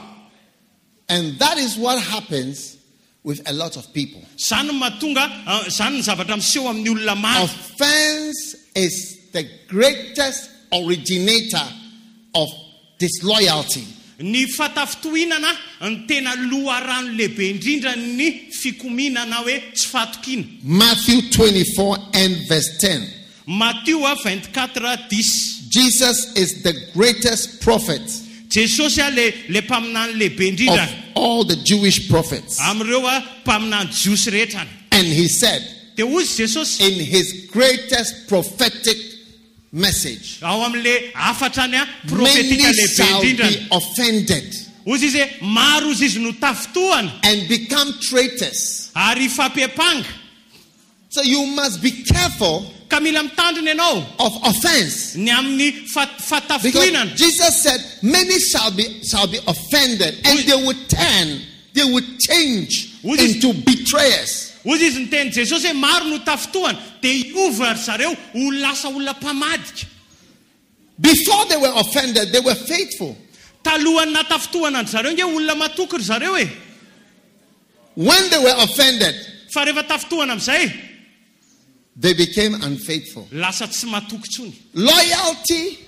And that is what happens with a lot of people. Zany no mahatonga zany ny zavatra miseho amin'ny olona maro. Offense is the greatest originator of disloyalty. Ny fatafitohinana ny tena loharano lehibe indrindra ny fikominana hoe tsy fatokiana. Matthew 24 and verse 10. Matthieu 24:10. Jesus is the greatest prophet Jesosy a le mpaminany lehibe of indrindra all the Jewish prophets. amin'ireo mpaminany jiosy rehetra. And he said Dia ozy Jesosy in his greatest prophetic message, ao amin'le afatrany a many profetika lehibe shall indrindra. be offended Ozy izy hoe maro izy izy no tafitohana and become traitors. ary fampepanga. So you must be careful Ka mila mitandrina ianao of offense. ny amin'ny fatafitohinana. Because Jesus said, many shall be offended, and they would turn, they would change into betrayers. Ozy izy ny teny Jesosy hoe maro no tafitohana dia hiova ry zareo ho lasa olona mpamadika. Before they were offended, they were faithful. Talohany natafitohana ry zareo nge olona matoky ry zareo e. When they were offended, Fa rehefa tafitohana amin'izay they became unfaithful. lasa tsy matoky tsony. Loyalty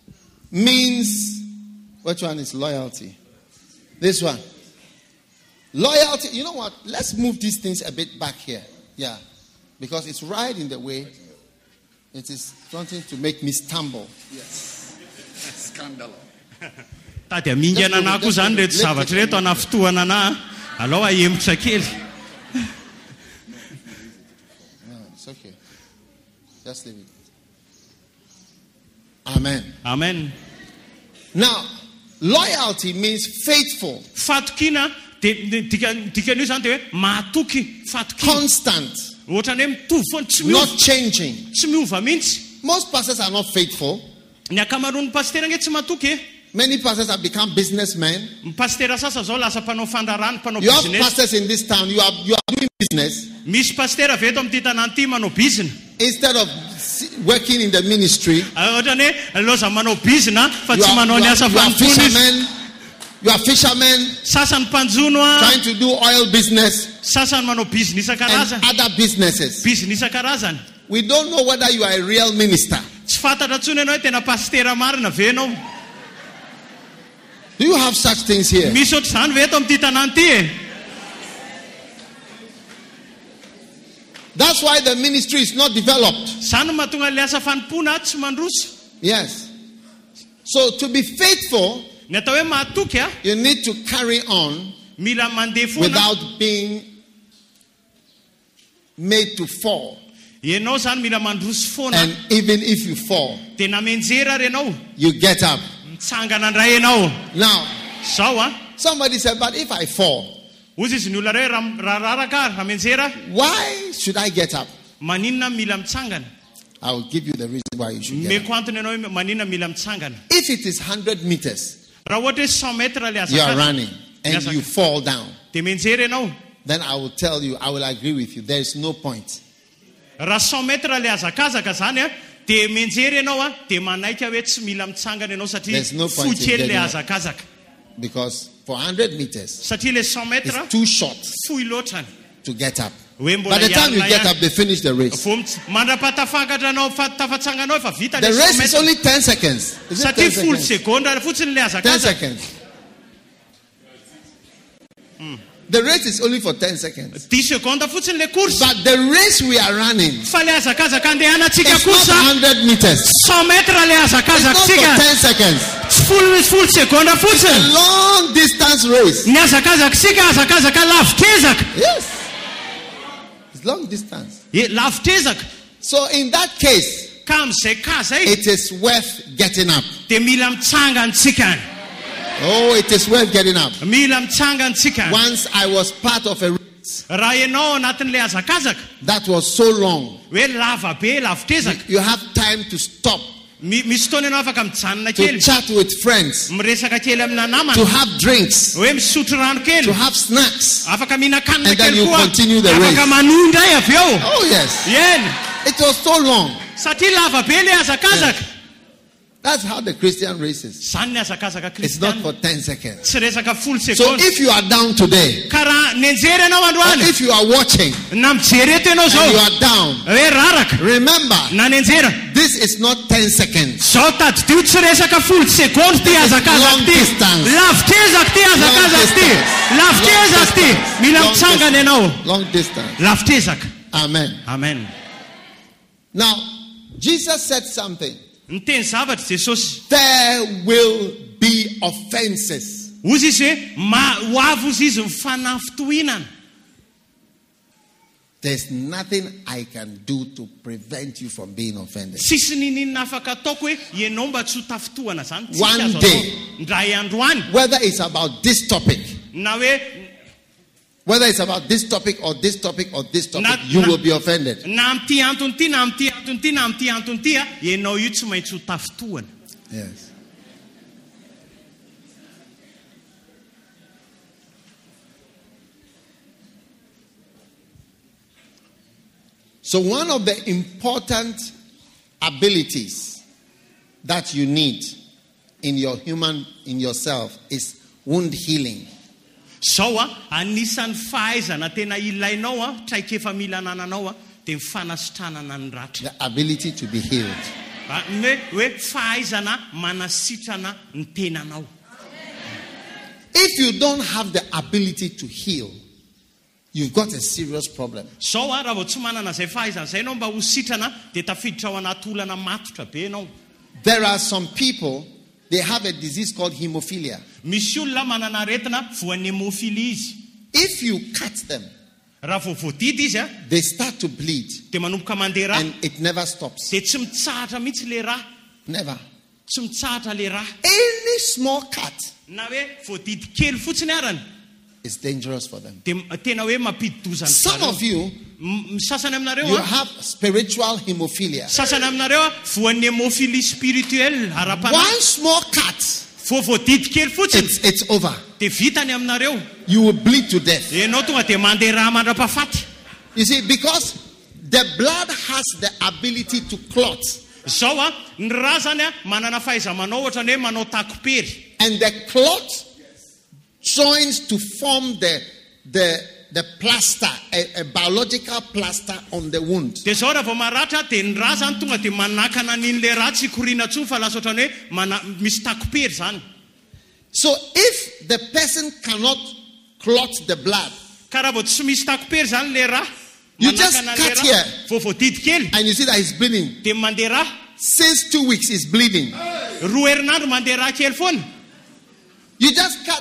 means, which one is loyalty? This one. Loyalty, you know what? Let's move these things a bit back here. Yeah. Because it's right in the way. It is something to make me stumble. Yes. Scandal. Tady amingana anahy koa zany reto zavatra reto ana fitohana anahy. Alao ahemotra kely. No, it's okay. Just leave it. Amen. Amen. Now, loyalty means faithful, Fatokina dia dikan'io zany dia hoe mahatoky fatokina. constant, Ohatrany hoe mitovy foana tsy not miova. changing. Tsy miova mihitsy. Most pastors are not faithful. Ny akamaroan'ny pastera nge tsy matoky e. Many pastors have become businessmen. Ny pastera sasa zao lasa mpanao fandrarano, mpanao You have business. pastors in this town, you are doing business. Misy pastera veto amin'ity tanàna ity manao bizina. Instead of working in the ministry, Ohatrany hoe loza manao bizina fa you tsy manao ny asa are fampona izy. fishermen. You are fishermen Sasany mpanjono a, trying to do oil business sasany manao bizina and isan-karazany. other businesses. Bizina isan-karazany. We don't know whether you are a real minister. Tsy fantatra tsony ianao hoe tena pastera marina ve ianao. Do you have such things here? Misy ohatr'izany ve eto amin'ity tanàna ity e. That's why the ministry is not developed. Zany no mahatonga le asa fanompona tsy mandroso. Yes. So to be faithful, Ny atao hoe mahatoky a, you need to carry on mila mandeha foana without being made to fall. Ianao zany mila mandroso foana. And even if you fall, Dia na menjera ary ianao, you get up. mitsangana indray ianao. Now, Zao somebody said, but if I fall, Ozy izy ny olona ray raha raraka raha menjera, why should I get up? maninona mila mitsangana? I will give you the reason why you should get up. Meko antony ianao hoe maninona mila mitsangana. If it is 100 meters, Raha ohatra hoe 100 metra le you are azakazaka, running and you fall down, dia menjera ianao. then I will tell you, I will agree with you. There is no point. Raha 100 metra le azakazaka zany dia menjera ianao dia manaika hoe tsy mila mitsangana ianao There's no satria point fohy in kely le getting up. azakazaka. Because for 100 meters, Satria le 100 metra it's too short fohy loatra ny. to get up. Hoe mbola By the time you iarona get ihany. up, they finish the race. Vao mandrapatafangatra anao tafatsanganao efa vita The le race 100 is metra. only 10 seconds. Is it 10 Satria 10 seconds? sekondra fotsiny le 10 azakazaka. seconds. The race is only for 10 seconds. 10 sekonda fotsiny le course. But the race we are running Fa le azakazaka andehanantsika is not kosa 100 meters. 100 metra le It's not for azakazakasika. 10 seconds. Full sekondra A fotsiny. long distance race. Ny azakazakasika azakazaka lavitrezaka. Yes. It's long distance. Lavitrezaka. So in that case, Ka amin'izay ka zay it is worth getting up. dia mila mitsangantsika. Oh, it is worth getting up. Mila mitsangantsika. Once I was part of a race Raha ianao anatin'le azakazaka that was so long. hoe lava be lavitrezaka. You have time to stop, Misy fotoana ianao afaka mijanona to kely, chat with friends, miresaka kely amina namana, to have drinks, hoe misotro rano to kely, have snacks. afaka mihinan-kanina And then kely you koa, continue the afaka race. manohy indray avy eo. Oh, yes. Eny, It was so long. satria lava be le azakazaka. That's how the Christian race is. Zany ny azakazaka It's not kristiana. for 10 seconds. Tsy resaka full So seconde. if you are down today, Ka raha nenjery ianao or androany, if you are watching na mijery eto ianao and you zao, are down, hoe raraka, remember, na nenjera. this is not 10 seconds. Zao tadidio tsy resaka full seconde ty Long azakazaka ty. distance. Lavitrezaka ty azakazaka ty. Lavitrezaka ty. Mila Long mitsangana ianao. Long distance. Lavitrezaka. Amen. Amen. Now, Jesus said something. Niteny zavatra Jesosy. There will be offenses. Ozy izy hoe ho avy ozy izy mifanafitohinana. There's nothing I can do to prevent you from being offended. Tsisy ninina afaka ataoko hoe ianao mba tsy ho tafitohana zany. Tsisy One azo day. atao. Ndray androany. Whether it's about this topic, Na hoe whether it's about this topic or this topic or this topic, Not- you not- will be offended. na am'ty antony ty, na am'ty antony ty, na am'ty antony ty, ianao io tsy maintsy ho tafitohana. Yes. So one of the important abilities that you need in yourself is wound healing. Zao anisan'ny fahaizana tena ilainao traikefa mila anananao dia mifanasitranana ny ratra. The ability to be healed. Hoe fahaizana manasitrana ny tenanao. If you don't have the ability to heal, you've got a serious problem. Zao raha vao tsy manana izay fahaizana izay ianao mba ho sitrana dia tafiditra ao anaty olana matotra be ianao. There are some people, they have a disease called hemophilia. Misy olona manana aretina voan'ny hemofilia izy. If you cut them, Raha vao voadidy izy they start to bleed dia manomboka mandeha rà. and it never stops. Dia tsy mitsahatra mihitsy le rà. Never. Tsy mitsahatra le rà. Any small cut Na hoe voadidy kely fotsiny arany is dangerous for them. dia tena hoe mampidi-dozany. Some of you, Sasany aminareo you have spiritual hemophilia. sasany aminareo voan'ny hemofilie spirituelle ara-panahy. One small cut, Voadidy kely fotsiny it's over. dia vitany aminareo. You will bleed to death. Ianao tonga dia mandeha rà mandrapahafaty. You see, because the blood has the ability to clot. Zao ny rà zany manana fahaiza-manao ohatra ny hoe manao takopery. And the clot joins to form the plaster, a biological plaster on the wound. Dia zao raha vao maratra dia ny rà zany tonga dia manakana n'in'le rà tsy korina tsony fa lasa ohatrany hoe misy takopery zany. So if the person cannot clot the blood, Ka raha vao tsy misy takopery zany le rà, You just manakana cut le here. rà voadidy kely and you see that he's bleeding, dia mandeha rà. since 2 weeks he's bleeding. Roa herinandro mandeha rà kely foana. You just cut,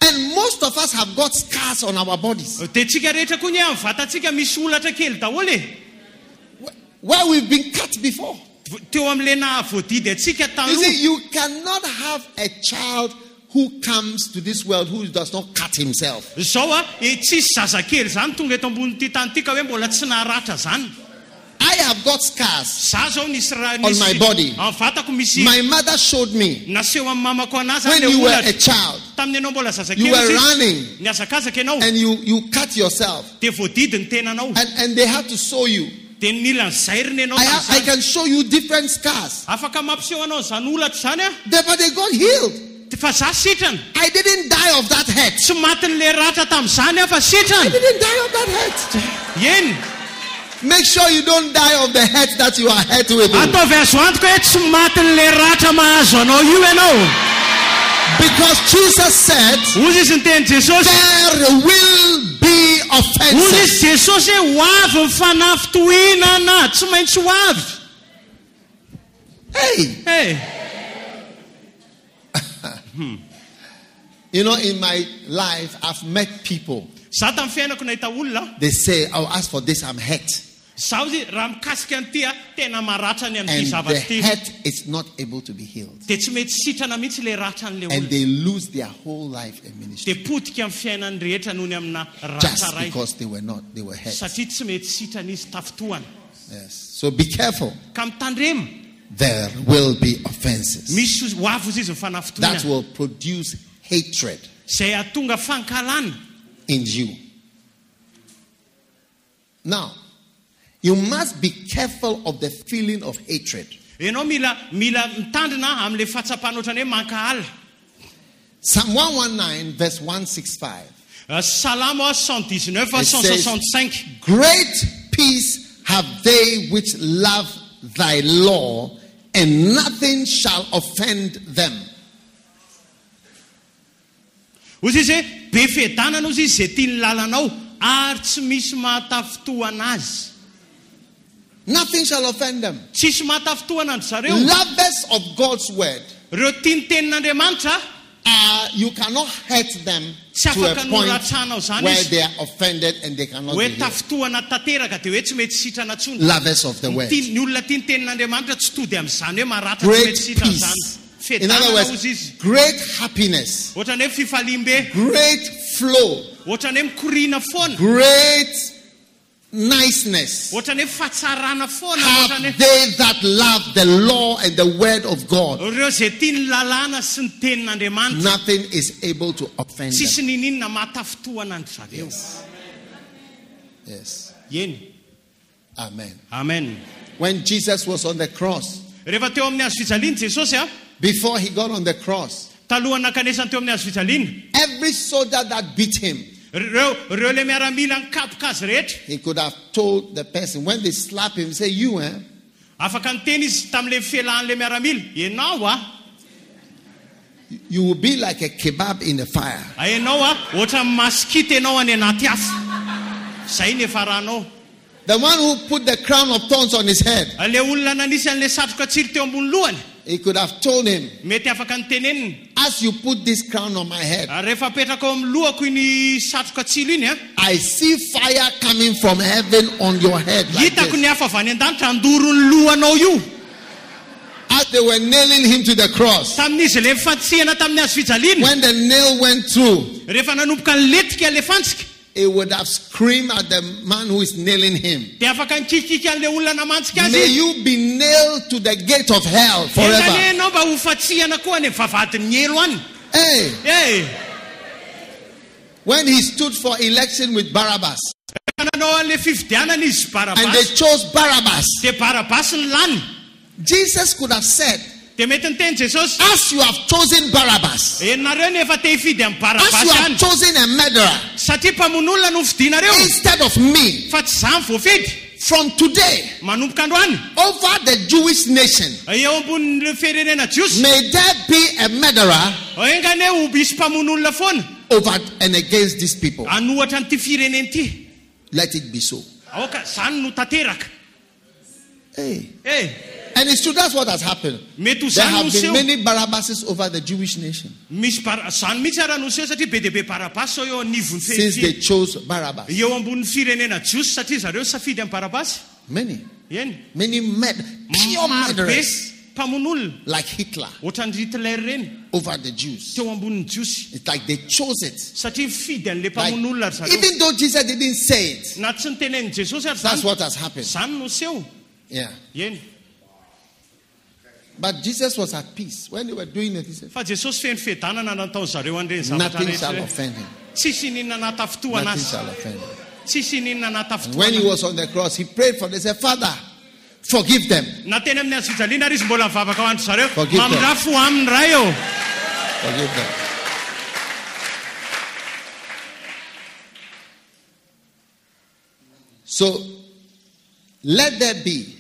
And most of us have got scars on our bodies Dia tsika rehetra koa ny amin'ny vatantsika misy olatra kely daholo e. where we've been cut before. Teo amin'ilay nahavoadidy antsika You taloha. see, you cannot have a child who comes to this world who does not cut himself. Zao tsisy zazakely zany tonga eto ambony tany ity ka hoe mbola tsy naharatra zany. I have got scars. Za zao nisy On my body. Amin'ny vatako misy My mother showed me naseho amin'ny mamako anazy when ilay you were a olatra. child, Tamin'ny ianao mbola you were zazakely running niazakazaka ianao and you cut yourself, dia voadidy ny tenanao and they had to sew you. dia nila ny zairiny ianao I tamin'izany. can show you different scars. Afaka mampiseho anao zany olatra zany a. But they got healed. Fa za sitrana. I didn't die of that hurt. Tsy matin'ilay ratra tamin'izany a fa I sitrana. didn't die of that hurt. Eny. Make sure you don't die of the hurt that you are hurt with. Ataovy azo antoka hoe tsy matin'ilay ratra mahazo anao io ianao. Because Jesus said, Ozy izy ny teny Jesosy. there will be Ozy offenses. izy Jesosy hoe ho avy ny fanafitohinana, tsy maintsy ho avy. Hey, Hey, you know, in my life, I've met people. za tamin'ny fiainako nahita olona. They say, I'll ask for this, I'm hurt. Zaho izy raha mikasika an'ity a tena maratra ny amin'ity And the zavatra ity. hurt is not able to be healed. Dia tsy mety sitrana mihitsy ilay ratra an'ilay And olona. they lose their whole life in ministry Dia potika amin'ny fiainany rehetra noho ny amina just ratra ray. because they were hurt. Satria tsy mety sitrana izy tafitohana. Yes. So be careful. Ka mitandremo. There will be offenses Misy ho avy izy ny fanafitohana. that will produce hatred Zay atonga fankalana. in you. Now, you must be careful of the feeling of hatred. Ianao mila mitandrina amin'ilay fahatsapana ohatrany hoe mankahala. Psalm 119 verse 165. Salamo 119 It says, 165. great peace have they which love thy law, and nothing shall offend them. Ozy izy hoe be fiadanana ozy izy zay tia ny lalanao ary tsy misy mahatafitohana azy. Nothing shall offend them. Tsisy mahatafitohana andry zareo. Lovers of God's word, Reo tia ny tenin'Andriamanitra you cannot hurt them tsy to a afaka point noratranao zany where izy. they are offended and they cannot be Hoe healed. tafitohana tanteraka dia hoe tsy mety sitrana tsony. Lovers of the word. Ny olona tia ny tenin'Andriamanitra tsy tody amin'izany hoe maratra tsy Great mety sitrana peace. zany. In other Fiadanana ozy words, izy. great happiness, Ohatrany hoe fifalimbe. great flow, Ohatrany hoe mikorina foana. great niceness Ohatrany hoe fahatsarana foana. have Ohatrany hoe they that love the law and the word of God. reo zay tia ny lalàna sy ny tenin'Andriamanitra. Nothing is able to offend them. Tsisy nininona mahatafitohana andry zareo. Yes. Eny. Amen. Amen. When Jesus was on the cross, Rehefa teo amin'ny hazo fijaliana Jesosy a, before he got on the cross, talohana kanesany teo amin'ny hazo fijaliana, every soldier that beat him, reo le miaramila ny kapoka azy rehetra. he could have told the person, when they slap him, say, you, Afaka niteny izy tamin'ilay fialan'ilay miaramila, ianao a, you will be like a kebab in the fire. ianao a, ohatra masikita ianao any anaty afo. Zay ny efaranao. The one who put the crown of thorns on his head, Le olona nanisy an'ilay satroka tsiro teo ambony lohany, he could have told him, mety afaka niteneniny. as you put this crown on my head, Rehefa apetraka ao amin'ny lohako iny satroka tsilo iny a, I see fire coming from heaven on your head. Like hitako this. ny hafa avy any an-danitra andoro ny lohanao io. As they were nailing him to the cross, Tamin'izy le fantsihana tamin'ny hazo fijaliana, when the nail went through, rehefa nanomboka ny letika le fantsika, he would have screamed at the man who is nailing him, dia afaka nikikika an'ilay olona namantsika azy may izy. you be nailed to the gate of hell forever. Enganenao mba ho fatsihana koa any vavadin'ny elo any. Hey, Eh, when he stood for election with Barabbas, nanao an'ilay fifidianana izy and they Barabas, chose Barabbas, dia Barabas ny lany. Jesus could have said, Dia mety niteny Jesosy, as you have chosen Barabbas, nareo nefa te hifidy amin'ny as Barabas you ihany. have chosen a murderer Satria mpamono olona no fidinareo, instead of me, fa tsy za mivoafidy. from today, Manomboka androany, over the Jewish nation, eo ambonin'le firenena Jiosy, may there be a murderer engane ho misy mpamono olona foana over and against these people. anohatra n'ity firenena ity. Let it be so. Aoka zany no tanteraka. Hey. Eh, And it's true, that's what has happened. Mety ho There zany have been noseho. many Barabbases over the Jewish nation Misy zany mihitsy ara noseho satria be dia be Barabasy eo anivon'ny since they fehitiny. chose Barabbas. Eo ambonin'ny firenena Jiosy satria zareo safidy amin'ny Barabasy. Many Eny. pure Maro be murderers mpamonolona like Hitler ohatran'ny Hitler reny over the Jews. teo ambonin'ny Jiosy. It's like they chose it. Satria fidy an'le Like, mpamonolona ry zareo. even though Jesus didn't say it, Na tsy nitenen'i Jesosy ary that's zany. what has happened. Zany noseho. Yeah. Eny. But Jesus was at peace when they were doing it. He said, Fa Jesosy feno fedanana nataony zareo an'ireny zavatra nothing shall rehetra. offend him. Tsisy ninona natafotoana Nothing azy. shall offend him. Tsisy ninona And when he natafotoana. was on the cross, he prayed for them. He said, Father, forgive them. Na teny amin'ny hazojaliana ary izy mbola mivavaka ho andry zareo. Forgive them. Mamindra fo aminy ray eo. Forgive them. So, let there be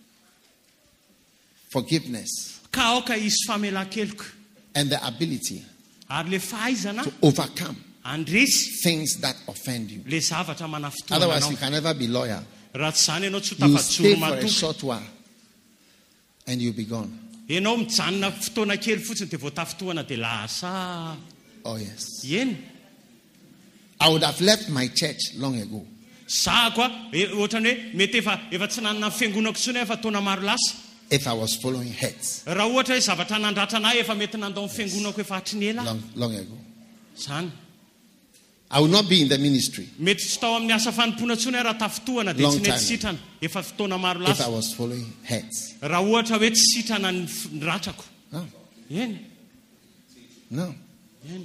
forgiveness Ka aoka isy famelan-keloko. and the ability Ary le fahaizana to overcome andresy things that offend you. le zavatra manafotoana Otherwise, you anao. can never be loyal. Raha tsy zany ianao tsy You hotafajoro stay for a matoky. short while and you'll be gone. Ianao mijanona fotoana kely fotsiny dia voatafotoana dia lasa. Oh, yes. Eny. I would have left my church long ago. Za koa ohatrany hoe mety efa tsy nanana fiangonako intsony efa taona maro lasa. If I was following heads Raha ohatra hoe zavatra nandratra anahy efa mety nandao amin'ny fiangonako efa hatry ny ela. long ago. Zany. I would not be in the ministry Mety tsy tao amin'ny asa fanompoana intsony aho raha tafotoana dia Long tsy mety time. sitrana. Efa fotoana maro if I lasa. was following heads. Raha ohatra hoe tsy sitrana ny ratrako. No, Eny. no. Eny.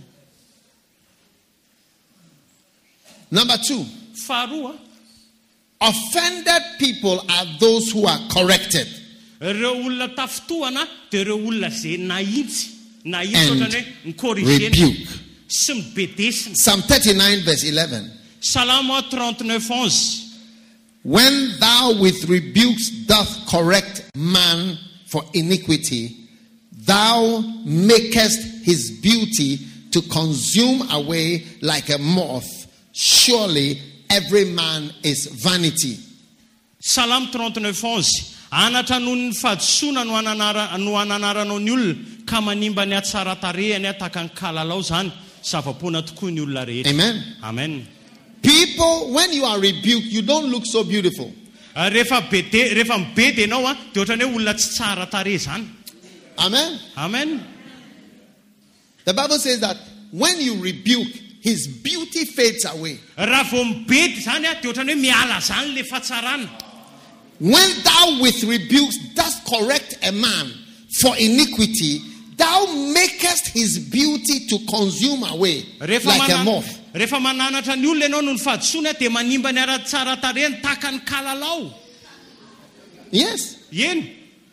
Number 2, Faharoa. offended people are those who are corrected. Ireo olona tafotoana dia ireo olona izay nahitsy. Nahitsy And ohatrany hoe nikorigena rebuke. sy mibedesina. Psalm 39 verse 11. Salamo 39:11. When thou with rebukes doth correct man for iniquity, thou makest his beauty to consume away like a moth. Surely every man is vanity. Salamo 39:11. Anatra noho ny fahadisoana no ananaranao ny olona ka manimba ny atsaratarehany ataka ny kalalao zany. Zava-poana tokoa ny olona rehetra. Amen. Amen. People, when you are rebuked, you don't look so beautiful. Rehefa mibedy ianao dia ohatrany hoe olona tsy tsara tarehy zany. Amen. Amen. The Bible says that when you rebuke, his beauty fades away. Raha vao mibedy zany dia ohatrany hoe miala zany le fahatsarana. When thou with rebukes dost correct a man for iniquity, thou makest his beauty to consume away like a moth. Rehefa mananatra ny olona ianao no ny fahadisoana dia manimba ny ara-tsara tarehany taka ny kalalao. Yes. Eny.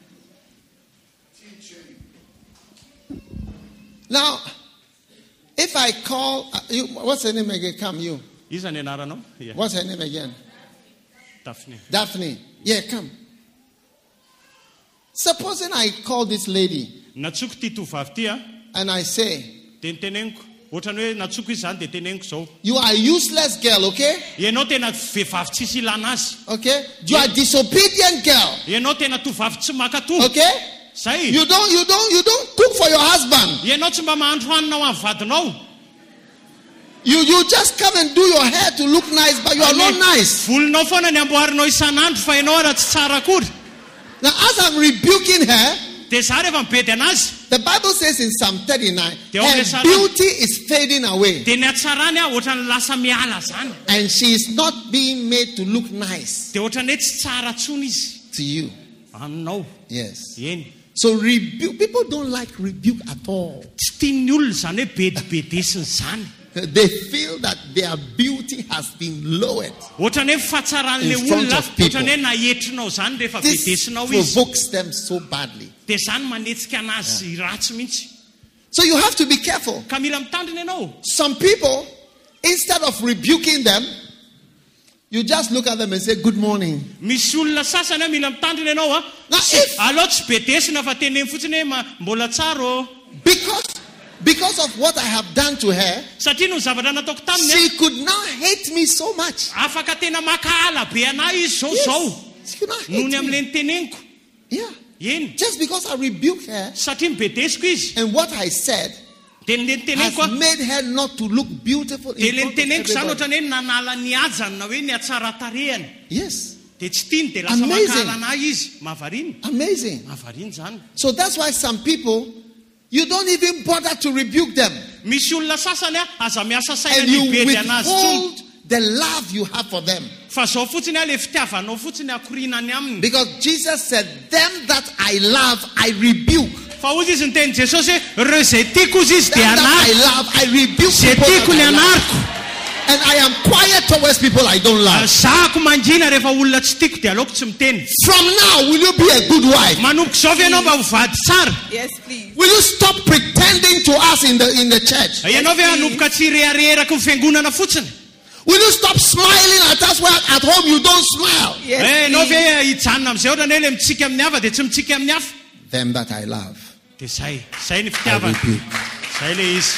Now, if I call you, what's her name again? Come, you. Iza ny anaranao? Yeah. What's her name again? Daphne. Daphne. Yeah, come. Supposing I call this lady Natsoko ty tovavy ty and I say, dia niteneniko. Ohatrany hoe natsoko izy zany dia teneniko zao. you are a useless girl, okay? Ianao tena vehivavy tsisy ilana azy. Okay? You are a disobedient girl, Ianao tena tovavy tsy makato. okay? Zay. You don't cook for your husband. Ianao tsy mba mahandro hanina ho amin'ny vadinao. You just come and do your hair to look nice, but you are not nice. Volonao foana ny amboarinao isan'andro fa ianao ara tsy tsara akory. Now, as I'm rebuking her, Dia za rehefa mibedy anazy the Bible says in Psalm 39, Dia her Psalm- beauty is fading away, dia ny atsarany ohatrany lasa miala zany. and she is not being made to look nice Dia ohatrany hoe tsy tsara tsony izy to you. aminao. Yes. Eny. So rebuke, people don't like rebuke at all. Tsy tian'ny olona zany hoe bedibedesiny zany. They feel that their beauty has been lowered. Ohatrany hoe fatsaran'le In front olona, of people. ohatrany hoe nahetrinao zany rehefa This bedesinao izy. provokes them so badly. Dia zany manetsika anazy ratsy mihitsy. So you have to be careful. Ka mila mitandrina ianao. Some people, instead of rebuking them, you just look at them and say, good morning. Misy olona sasany mila mitandrina ianao Now, if- alao tsy bedesina fa teneny fotsiny hoe mbola tsara o. Because of what I have done to her, Satria no zavatra nataoko taminy she could now hate me so much. afaka tena makahala be anahy izy zao. She could now Noho ny hate me. amin'ile niteneniko. Yeah. Eny. Just because I rebuke her Satria mibedesiko izy. and what I said Dia le has niteneniko made her not to look beautiful dia in le front of niteneniko zany everybody. ohatrany hoe nanala ny ajany na hoe ny atsara tarehany. Yes, Dia tsy tiany dia lasa Amazing. makala anahy izy. Mahavariana. amazing. Mahavariana zany. So that's why some people, you don't even bother to rebuke them. Misy olona sasany aza miasa saina And you ny bedy anazy tsony. withhold the love you have for them. Fa zao fotsiny le fitiavanao fotsiny akorinany aminy. Because Jesus said, them that I love, I rebuke. Fa ozy izy ny teny Jesosy hoe reo zay tiako izy izy Them dia that I anariko. love, I rebuke Zay people tiako ny that I love. anariko. And I am quiet towards people I don't love. Zahako mangina rehefa olona tsy tiako dia aleoko tsy miteny. From now, will you be a good wife? Manomboka zao ve ianao mba ho vady tsara? Yes, please. Will you stop pretending to us in the church? Ianao ve hanomboka tsy rehareheraky ny fiangonana fotsiny? Will you stop smiling at us while at home you don't smile? Yes, Ianao ve please. hijanona amin'izay ohatrany hoe le mitsika amin'ny hafa dia tsy mitsika amin'ny hafa? Them that I love, Dia zay ny I fitiavana. rebuke. Zay le izy.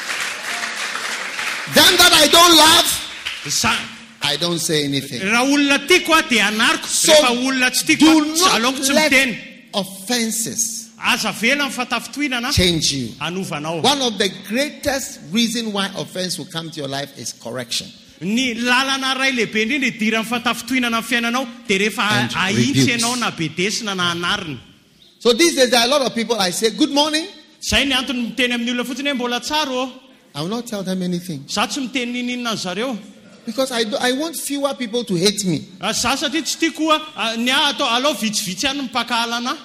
Them that I don't love, Sa- I don't say anything. Raha olona tiako dia anariko. So Rehefa olona tsy do tiako not aleoko tsy let miteny. offenses Aza vela ny fatafitonana change you. anovanao. One of the greatest reasons why offense will come to your life is correction. Ny lalana ray lehibe indrindra idiran'ny fatafitonana amin'ny fiainanao dia rehefa And ahitsy rebukes. ianao na bedesina na anariny. So these days there are a lot of people I say, good morning. Zay ny antony miteny amin'ny olona fotsiny hoe mbola tsara ô. I will not tell them anything. Za tsy miteny ninina zareo. Because I want fewer people to hate me. Za satria tsy tiako ny atao alao vitsivitsy ihany mipakahala anahy.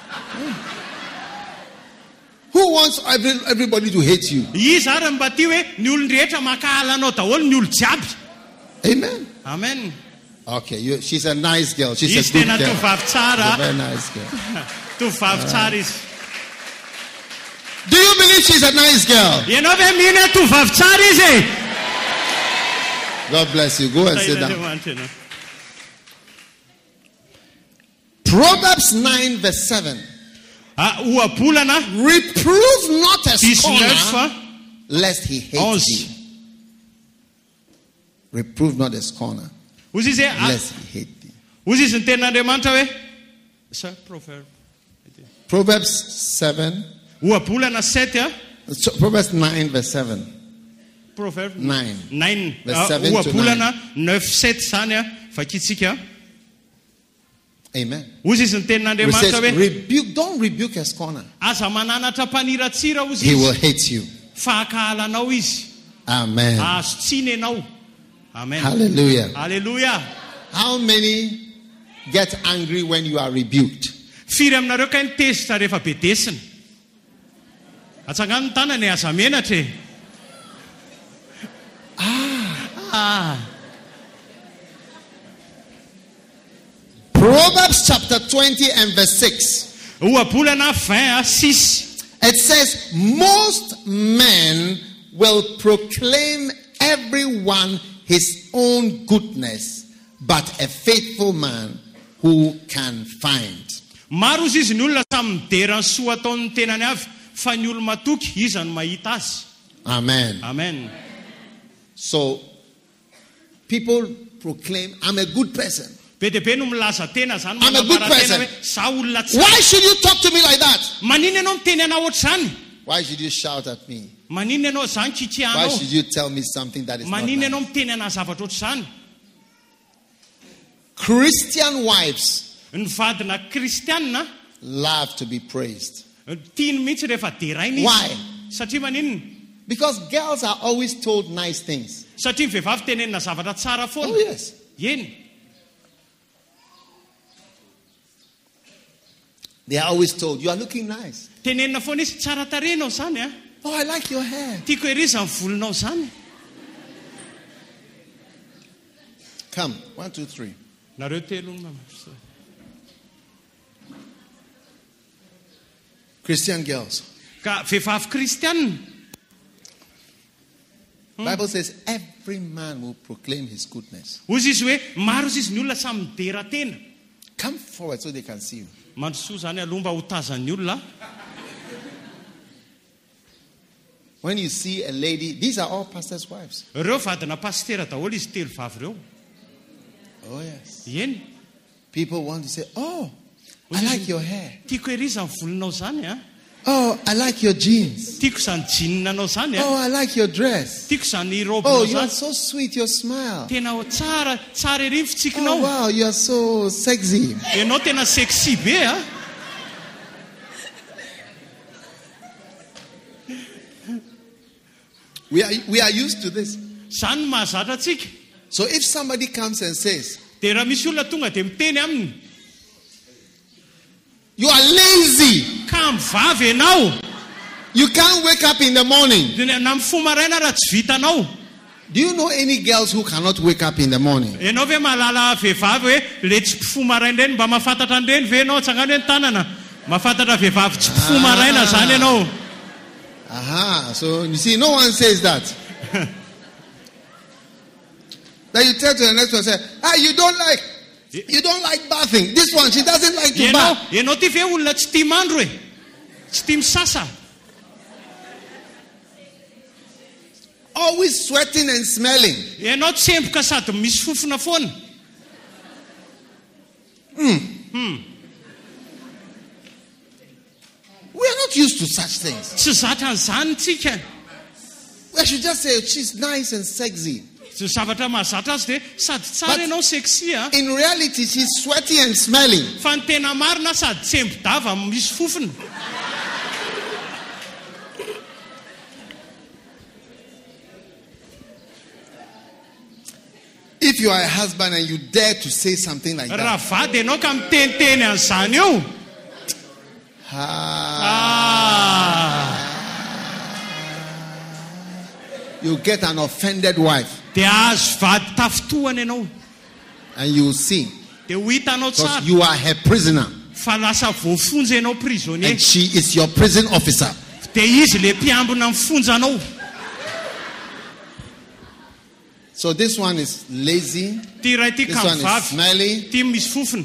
Who wants everybody to hate you? Izy ary mba tia hoe ny olona rehetra makahala anao daholo ny olo jiaby. Amen. Amen. Okay, she's a nice girl. She's Izy a good tena girl. tovavy She's a tsara. very nice girl. Tovavy tsara izy. Do you believe she's a nice girl? Ianao ve mihina hoe tovavy tsara izy e? God bless you. Go and sit down. Andriamanitra. Proverbs 9 verse 7. Ohabolana Reprove not a 19 scorner lest he hate 11. thee. Reprove not a scorner Ozy izy hoe lest he hate thee. ozy izy ny tenin'Andriamanitra hoe sa proverbe. Proverbs 7. Ohabolana 7 Proverbs 9 verse 7. Proverbe 9. 9 Verse 7 to ohabolana 9-7 zany vakitsika. Amen. Ozy izy ny It tenin'Andriamanitra says, hoe rebuke, don't rebuke a scorner. aza mananatra mpaniratsira ozy He will izy hate you. fa akahalanao izy. Amen. Azo tsiny ianao. Amen. Hallelujah. Hallelujah. How many get angry when you are rebuked? Firy aminareo ka ny tezitra rehefa bedesina. Atsangano ny tanany aza menatra e. Proverbs chapter 20 and verse 6. Ohabolana 20:6. It says, most men will proclaim everyone his own goodness, but a faithful man who can find. Maro ozy izy ny olona samy miderany soa ataon'ny tenany avy, fa ny olo matoky iza no mahita azy. Amen. Amen. So, people proclaim, I'm a good person. Be dia be no milaza tena zany. I'm a good manambara person. tena hoe za olona tsara. Why should you talk to me like that? Manina ianao miteny anao ohatr'izany? Why should you shout at me? Manina ianao zany Why kikihana? should you tell me something that is not Manina nice? ianao miteny anahy zavatra ohatr'izany? Christian wives Ny vadina kristianina love to be praised. tiany mihitsy rehefa deraina izy. Why? Satria maninona? Because girls are always told nice things. Satria ny vehivavy tenenina zavatra tsara foana. Oh, yes. Eny. They are always told, you are looking nice. Tenenina foana izy tsara tarehinao zany a. Oh, I like your hair. Tiako ery izany volonao zany. Come, 1, 2, 3. Nareo telo mama. Christian girls. Ka vehivavy kristianina. Bible says every man will proclaim his goodness. Ozy izy hoe maro izy izy ny olona samy midera tena. Come forward so they can see you. Mandrosoa zany aloha mba ho tazan'ny olona. When you see a lady, these are all pastors' wives. Reo vadina pastera daholo izy telo vavy reo. Oh, yes. Eny. People want to say, oh, I like your hair. Tiako ery izany volonao zany a. Oh, I like your jeans. Tiako izany jeaninanao zany a. Oh, I like your dress. Tiako izany Oh, robinao you are zany. so sweet, your smile. Tena tsara ery ny Oh, fitsikinao. wow, you are so sexy. Ianao tena sexy be a. We are used to this. Zany no mahazatra antsika. So if somebody comes and says, Dia raha misy olona tonga dia miteny aminy, you are lazy, ka mivavy ianao. you can't wake up in the morning. Dia na mifoha maraina raha tsy vitanao. Do you know any girls who cannot wake up in the morning? Ianao ve mahalala vehivavy hoe le tsy mpifoha maraina ireny, mba mahafantatra an'ireny ve ianao atsangany hoe ny tanana? Mahafantatra vehivavy tsy mpifoha maraina zany ianao. Aha, so you see, no one says that. Then you tell to the next one, say, you don't like bathing. This one, she doesn't like to bath. Ianao ty ve olona tsy tia mandro e? Tsy tia misasa. Always sweating and smelling. Ianao tsemboka sady misy fofona foana. We are not used to such things. Tsy zatra an'izany tsika. We should just say, she's nice and sexy. Tsy zavatra mahazatra azy dia sady tsara ianao sexy a. In reality, she's sweaty and smelling. Fa ny tena marina sady tsembodava misy fofona. If you are a husband and you dare to say something like that, Raha vady ianao ka miteniteny an'izany eo. you get an offended wife Dia azo vady tafitohana ianao. and you will see, Dia ho hitanao because tsara. you are her prisoner Fa lasa voafonja ianao prisonnier. and she is your prison officer. Dia izy le mpiambina mifonja anao. So this one is lazy, Ty iray ty this one is kamivavy. smelly, Ty misy fofona.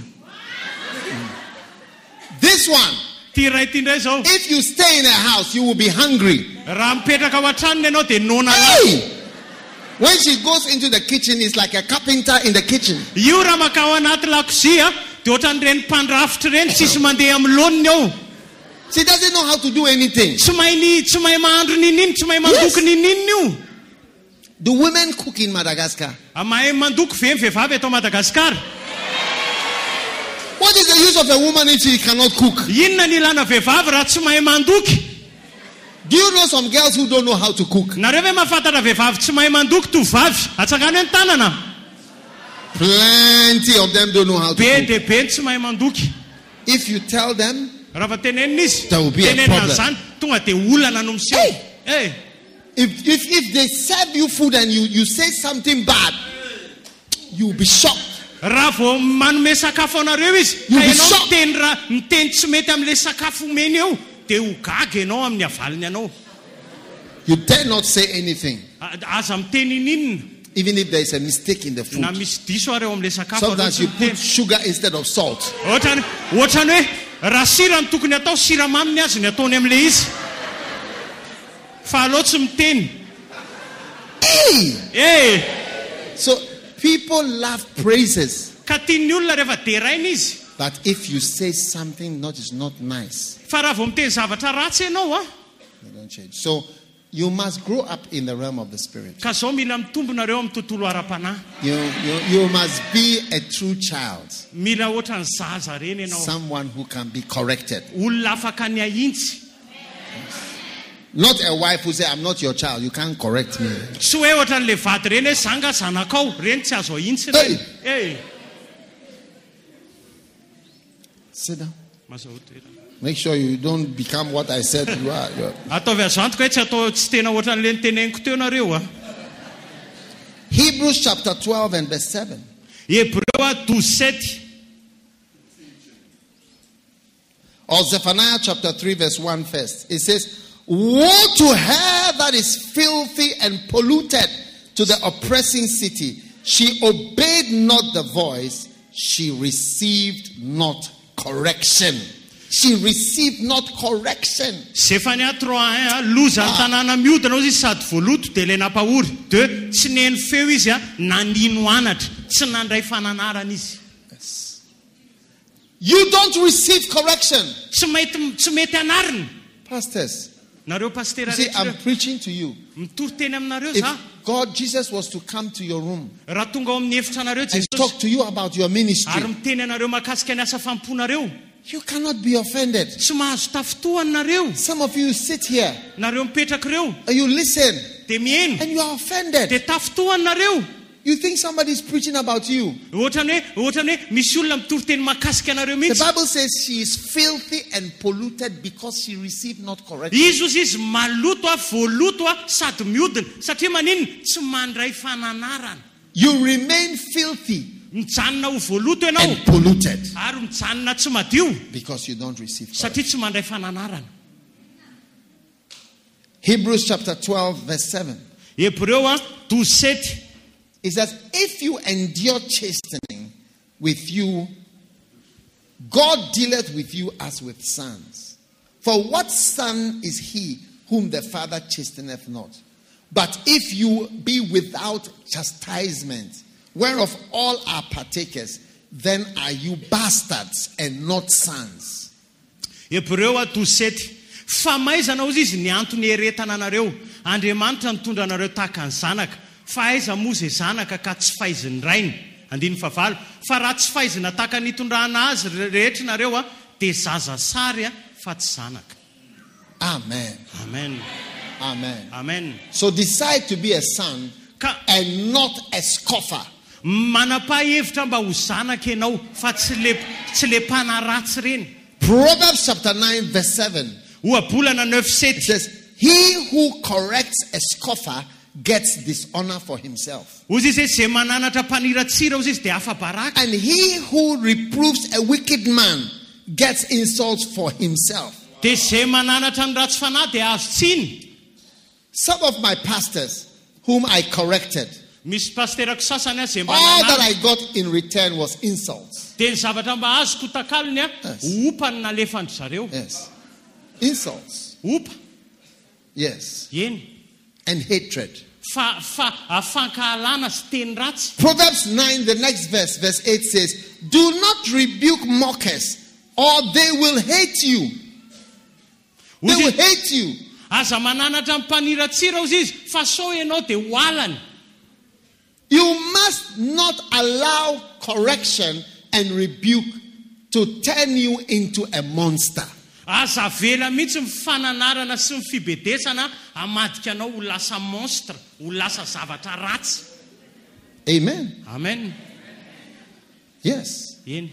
this one, Ty iray ty indray zao. if you stay in a house, you will be hungry. Raha mipetraka ao an-tranony ianao dia nona la. Hey! When she goes into the kitchen, it's like a carpenter in the kitchen. Io raha maka ao anaty lakozia dia ohatran'ireny mpandrafitra ireny tsisy mandeha amin'ny laoniny ao. She doesn't know how to do anything. Tsy mahay mahandro nininy, tsy mahay mandoko nininy io. Do women cook in Madagascar? Mahay mandoko ve ny vehivavy eto Madagasikara? What is the use of a woman if she cannot cook? Inona ny ilana vehivavy raha tsy mahay mandoky? Do you know some girls who don't know how to cook? Nareo ve mahafantatra vehivavy tsy mahay mandoky tovavy? Atsangany hoe ny tanana. Plenty of them don't know how to Be cook. dia be tsy mahay mandoky. If you tell them, Raha fa tenenina izy, There will be a tenenina problem. an'izany, tonga dia olana no miseho. Hey! if they serve you food and you say something bad, you will be shocked. Raha vao manome sakafo anareo izy, You'll ka be ianao shocked. miteny tsy mety amin'ilay sakafo omeny eo, dia ho gaga ianao amin'ny avaliny anao. You dare not say anything, Aza miteny ninina. even if there is a mistake in the Na food. misy diso areo amin'ilay sakafo. Sometimes you put sugar instead of salt. Ohatrany hoe raha sira no tokony atao, siramamy ny azy ny ataony amin'ilay izy. Fa aleo tsy miteny. Hey! So people love praises. Ka tian'ny olona rehefa deraina izy. But if you say something that is not nice, Fa raha vao miteny zavatra ratsy ianao a, you don't change. So you must grow up in the realm of the spirit. ka zao mila mitombonareo amin'ny tontolo ara-panahy. You must be a true child. Mila ohatrany zaza reny ianao. Someone who can be corrected. Olona afaka ny ahintsy. Not a wife who say, I'm not your child, you can't correct me. Tsy hoe ohatran'le vady reny hoe zanga zanakao, reny tsy azo ahintsy reny. Hey! Sit down. Mazoto. Make sure you don't become what I said you are. Ataovy azo antoka hoe tsy atao tsy tena ohatran'le niteneniko teo nareo a. Hebrews chapter 12 and verse 7. Hebreo 12:7. Or Zephaniah chapter 3 verse 1 first. It says, woe to her that is filthy and polluted to the oppressing city. She obeyed not the voice. She received not correction. She received not correction. Zephania 3:1 loza ny tanàna mihodina izy sady voaloto dia ilay nampahory. 2 tsy neny feo izy nanino anatra, tsy nandray fananarana izy. Yes. You don't receive correction. Tsy mety anarina. Pastors, Nareo pastera you see, I'm rehetra preaching to you. mitory teny aminareo If za. Jesus was to come to your room Raha tonga ao amin'ny efitra anareo and Jesosy talk to you about your ministry, ary miteny anareo mahakasika ny asa famponareo, you cannot be offended. tsy mahazo tafotohany nareo. Some of you sit here Nareo mipetraka reo and you listen de mieno and you are offended. de tafotohany nareo. You think somebody is preaching about you. Ohatrany hoe misy olona mitory teny mahakasika anareo The mihitsy. Bible says she is filthy and polluted because she received not correction. Izy ozy izy maloto voaloto sady miodina satria maninona tsy mandray fananarana. You remain filthy Mijanona ho voaloto ianao and polluted ary mijanona tsy madio because you don't receive correction. satria tsy mandray fananarana. Hebrews chapter 12 verse 7. Hebreo 12:7. It says, if you endure chastening with you, God dealeth with you as with sons. For what son is he whom the father chasteneth not? But if you be without chastisement, whereof all are partakers, then are you bastards and not sons. Hebreo 12:7. Fa maizana ozy izy ny antony heretana anareo. Andriamanitra nitondra anareo tahaka ny zanaka. Fa aiza moa izay zanaka ka tsy faiziny rainy. 9:9. Fa raha tsy faizina tahaka nitondrana azy rehetra nareo dia zaza sary fa tsy zanaka. Amen. Amen. Amen. Amen. So decide to be a son and not a scoffer. Manapa-hevitra mba ho zanaka ianao fa tsy le mpanaratsy reny. Proverbs chapter 9 verse 7. Ohabolana 9:7. It says, he who corrects a scoffer gets dishonor for himself. Ozy izy zay mananatra mpaniratsira ozy izy dia hafa baraka. And he who reproves a wicked man gets insults for himself. Dia zay mananatra ny ratsy fanahy dia azo tsiny. Some of my pastors whom I corrected, Misy pasterako sasany zay mba all that nanana. I got in return was insults. Dia ny zavatra mba azoko takalony Yes. opany nalefandry zareo. Yes. Insults. Opa. Yes. Eny. And hatred. Fankahalana sy teny ratsy. Proverbs 9, the next verse, verse 8 says, do not rebuke mockers, or they will hate you. They will hate you. Aza mananatra mpaniratsira ozy izy fa so ianao dia hoalany. You must not allow correction and rebuke to turn you into a monster. Aza vela mihitsy mifananarana sy mifibedesana hamadika anao ho lasa monstre, ho lasa zavatra ratsy. Amen. Amen. Yes. Eny.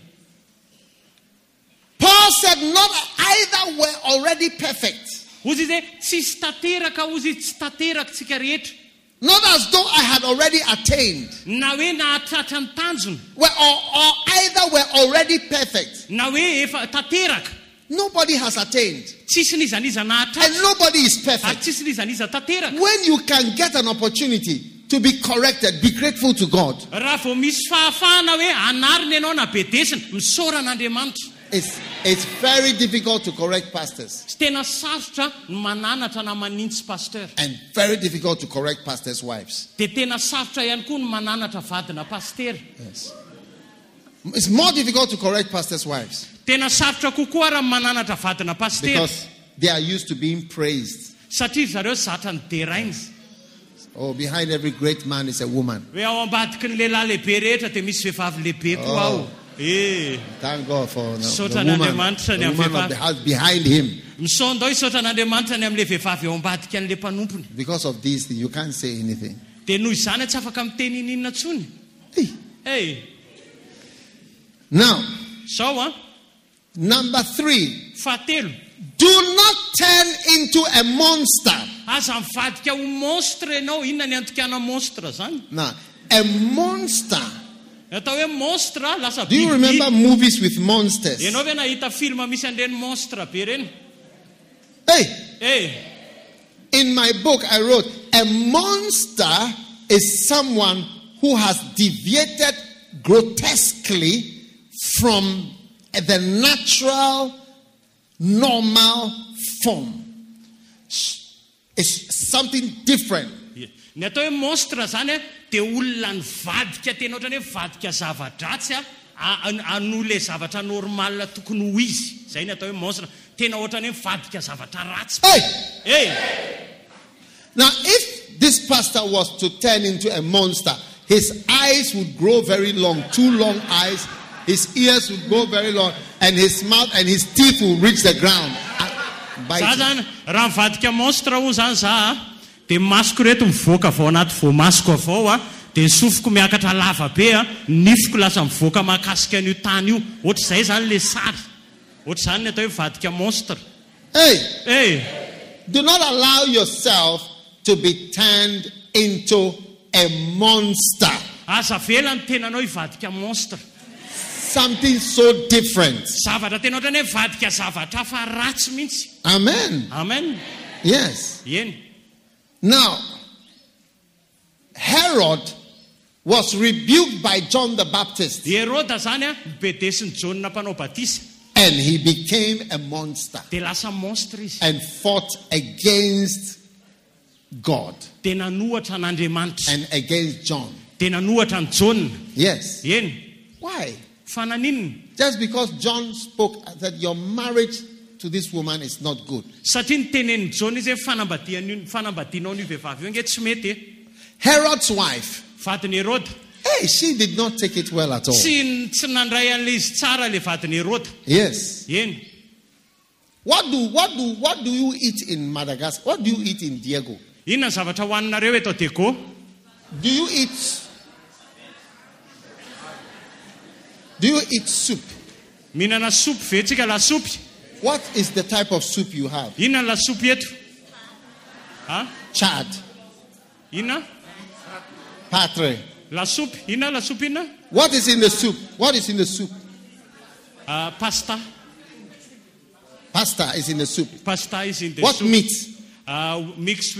Paul said not either were already perfect. Ozy izy tsisy tateraka ozy tsy tateraka tsika rehetra. Not as though I had already attained. Na hoe nahatratra ny tanjony. Or either were already perfect. Na hoe efa tateraka. Nobody has attained. Tsisy nizaniza And nahatratra. nobody is Ary perfect. tsisy nizaniza tateraka. When you can get an opportunity to be corrected, be grateful to God. Raha vao misy fahafahana hoe anariny ianao na bedesina, misaoran'Andriamanitra. It's very difficult to correct pastors. Tsy tena sarotra ny mananatra na manintsy pasteur. And very difficult to correct pastors' wives. Dia tena sarotra ihany koa ny mananatra vadina pasteur. Yes. It's more difficult to correct pastors' wives Tena sarotra kokoa raha mananatra vadina pasteur. because they are used to being praised. Satria zareo zatra ny derainy. Oh, behind every great man is a woman. Hoe ao ambadiky ny lehilahy lehibe rehetra dia misy vehivavy lehibe koa ao. Thank God for the Sota woman, n'Andriamanitra ny the woman of the vehivavy. house behind him. Misaonda hoe saotra n'Andriamanitra ny amin'ilay vehivavy ao ambadiky an'ilay mpanompony. Because of these things, you can't say anything. Dia noho izany tsy afaka miteny ininona tsony. Hey. Now, Sao number 3, fahatelo. do not turn into a monster. Aza mivadika ho monstre ianao. Inona ny antokana monstre zany? Now, a monster. Atao hoe monstre lasa Do you bibi. remember movies with monsters? Ianao ve nahita film misy an'ireny monstre be reny? Hey, in my book I wrote, a monster is someone who has deviated grotesquely from the natural, normal form. It's something different. Ny atao hoe monstre zany dia olona ny vadika tena ohatrany hoe vadika zava-dratsy anu le zavatra normal tokony ho izy. Zay ny atao hoe monstre. Tena ohatrany hoe mivadika zavatra ratsy. Hey! Now, if this pastor was to turn into a monster, his eyes would grow very long, 2 long eyes. His ears would grow very long, and his mouth and his teeth will reach the ground. Zazana raha mivadika monstre ho zany za dia masoko reto mivoaka vao anaty voamasoko avao dia sofiko miakatra lava be nifiko lasa mivoaka mahakasika an'io tany io. Ohatr'izay zany le sary. Ohatr'izany ny atao hoe mivadika monstre. Hey! Do not allow yourself to be turned into a monster. Aza vela ny tenanao hivadika monstre. Something so different. Zavatra tena ohatrany hoe vadika zavatra fa ratsy mihitsy. Amen. Yes. Yen. Now, Herod was rebuked by John the Baptist. Heroda zany bedesin'ny John mpanao batisa. And he became a monster. Dia lasa monstre izy. And fought against God. Dia nanohatra n'Andriamanitra. And against John. Dia nanohatra ny John. Yes. Yen. Why? Fananininy. Just because John spoke that your marriage to this woman is not good. Satria nitenen'ny John izy fanambadianao ny vehivavy io nge tsy mety. Herod's wife. Vadiny Heroda. Hey, she did not take it well at all. Tsy nandray an'le izy tsara le vadiny Heroda. Yes. Yen. What do you eat in Madagascar? What do you eat in Diego? Inona zavatra hoaninareo eto Diego? Do you eat soup? Minana soup ve tsika la soup. What is the type of soup you have? Inona la soup eto? Chad. Inona? Patre. La soup. Inona la soup inona? What is in the soup? What is in the soup? Pasta. Pasta is in the soup. Pasta is in the what soup. What meat? Mixed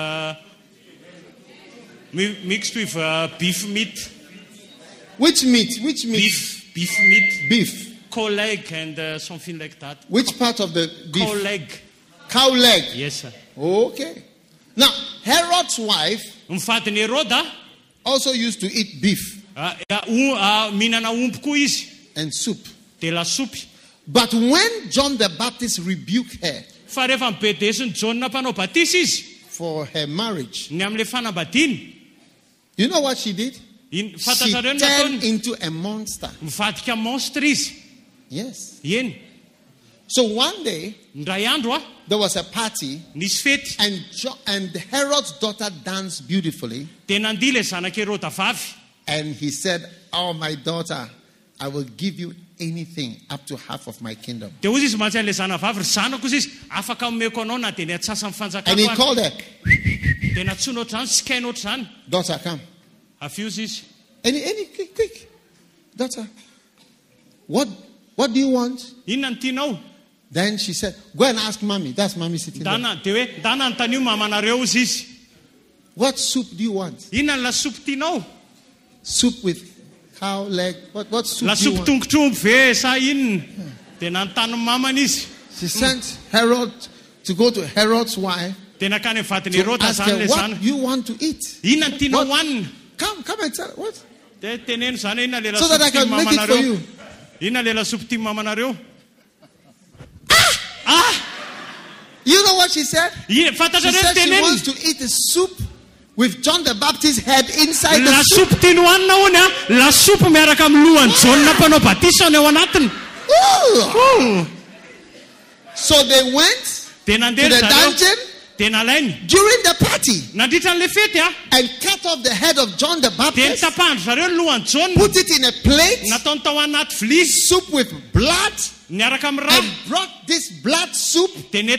with beef meat. Which meat? Beef meat. Beef. Cow leg and something like that. Which part of the beef? Cow leg. Cow leg. Yes, sir. Okay. Now, Herod's wife Mfatiny Heroda also used to eat beef. Minana omby koa izy. And soup. De la soup. But when John the Baptist rebuked her fa rehefa mibedesiny John mpanao batisa izy for her marriage, ny am'le fanambadiny, you know what she did? She turned into a monster. Mivadika monstre izy. Yes. Yen. So one day, ndray andro there was a party, nisy fety, and Herod's daughter danced beautifully. De nandiha le zanak' Heroda vavy. And he said, "Oh, my daughter, I will give you anything up to half of my kingdom." De hozy izy mantsy an'le zanavavy, ry zanako izy afaka omeko anao na de ny atsasany fanjakako. And he called her. De natsona ohatr'izany, sikainy ohatr'izany. Daughter, come. Afiozy izy. Any quick. Daughter, what do you want? Inona ny tianao? Then she said, "Go and ask mommy." That's mommy sitting there. De hoe dana ny tanio mamanareo izy izy. What soup do you want? Inona ny lasopy tianao? Soup with cow leg. What soup do you want? Lasopy tongotr'omby ve sa inona? De nanontany mamany izy. She sent Herod to go to Herod's wife. De nakany vadiny Heroda zany le zana. What you want to eat? Inona ny tianao hoanina? Come and tell what? De teneno zany inona le so that I can make it for you. Inona le lasopy tia mamanareo? You know what she said? She said she wants to eat a soup with John the Baptist's head inside the soup. Lasopy tiany hoanina hono lasopy miaraka amin'ny lohany John mpanao batisa ao anatiny. So they went to the dungeon during the party and cut off the head of John the Baptist, put it in a plate, soup with blood, and brought this blood soup,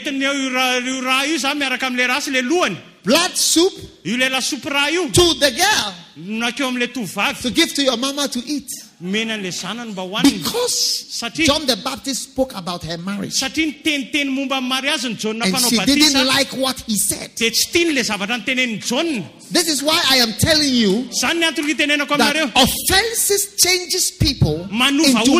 blood soup, to the girl to give to your mama to eat. Because John the Baptist spoke about her marriage and she didn't like what he said. This is why I am telling you that offenses changes people into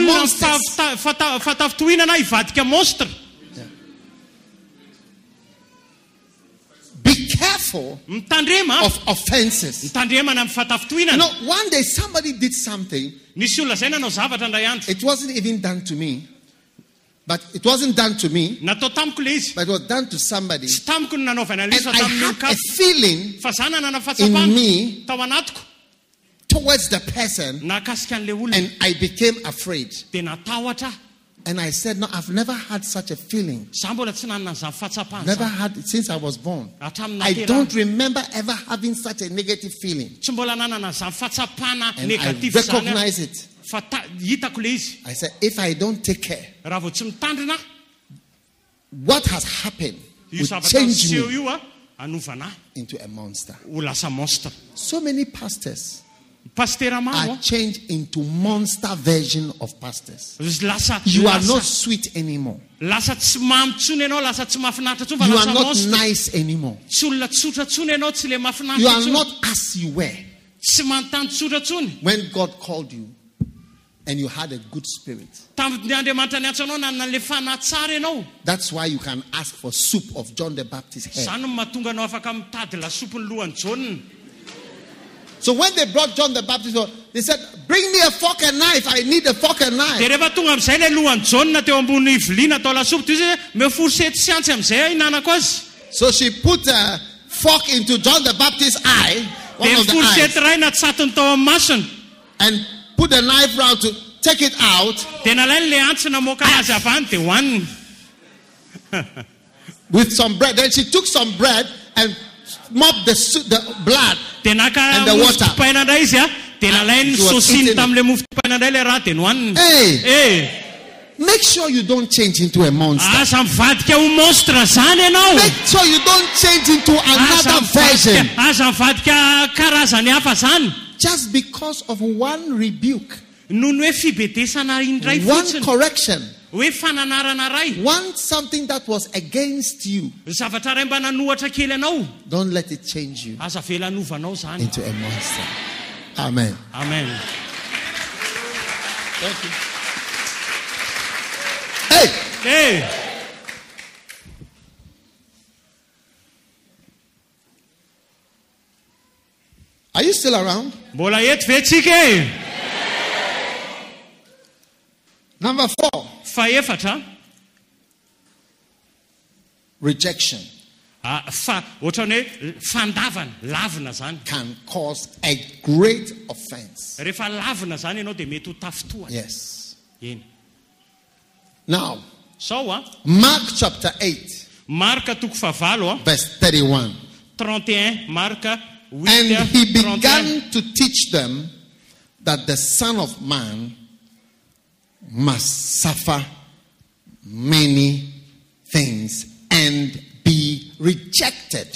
monsters. careful mitandrema of offenses. mitandremana amin'ny You fatafitohinana. know, one day somebody did something. Nisy olona zay nanao zavatra ndray andro. It wasn't even done to me. But it wasn't done to me. Natao tamiko le izy. But it was done to somebody. Tsy tamiko no nanaovana And le fa I tamin'ny had a olon-kafa. feeling Fa zany nanana in fahatsapana me tao anatiko towards the person. nakasika an'le olona. And I became afraid. Dia natahotra. And I said, no, I've never had such a feeling. Za mbola tsy nanana an'izany fahatsapana. Never had it since I was born. Hatramin'ny I naterana. don't remember ever having such a negative feeling. Tsy mbola nanana an'izany fahatsapana And I negatif zany. recognize it. Fa hitako le izy. I said, if I don't take care, Raha vao tsy mitandrina, what has happened io will zavatra change niseho me io anovana into a monster. ho lasa monstre. So many pastors Pastera maro are changed into monster version of pastors. lasa You are not lasa sweet anymore. lasa tsy mamy tsony ianao, lasa tsy mahafinaritra tsony fa You are lasa not monstre. nice anymore. Tsy olona tsotra tsony ianao, tsy le You mahafinaritra are tsony. not as you were Tsy manontany tsotra tsony. when God called you and you had a good spirit. Tamin'ny Andriamanitra niantso anao nanana le fanahy tsara ianao. That's why you can ask for soup of John the Baptist's head. Zany no mahatonga anao afaka mitady lasopy ny lohan'ny John. So when they brought John the Baptist, they said, bring me a fork and knife. I need a fork and knife. Dia rehefa tonga amin'izay le lohan'ny John teo ambony vilia natao lasopy, dia izy me forsety sy antsy amin'izay ihinanako azy. So she put a fork into John the Baptist's eye, one Dia of the forsety eyes, ray natsatony tao amin'ny masony. and put the knife round to take it out Dia nalainy le antsy namoaka azy avy any dia hohaniny. with some bread. Then she took some bread and mopped the blood. Dia naka And the mofo water. topaina indray izy dia nalainy She was sosiny eating tamin'ile mofo topaina indray le raha dia nohaniny. Hey, Make sure you don't change into a monster. Aza mivadika ho monstre zany ianao. Make sure you don't change into another version. Aza mivadika karazany hafa zany. Just because of one rebuke, Noho ny hoe fibedesana indray one fotsiny. correction, Hoe fananarana ray. one something that was against you. Zavatra ray mba nanohatra kely anao. Don't let it change you Aza vela anovanao zany. into a monster. Amen. Amen. Thank you. Hey, Hey, are you still around? mbola eto ve tsika e? Number 4, Faefatra. rejection Fa ohatran'ny hoe fandavana, lavina zany. can cause a great offense. Rehefa lavina zany ianao dia mety ho tafitohana. Yes. Eny. Now, Sao Mark chapter 8, Marka toko favalo verse 31. 31, Marka 8, And he 31. began to teach them that the Son of Man must suffer many things and be rejected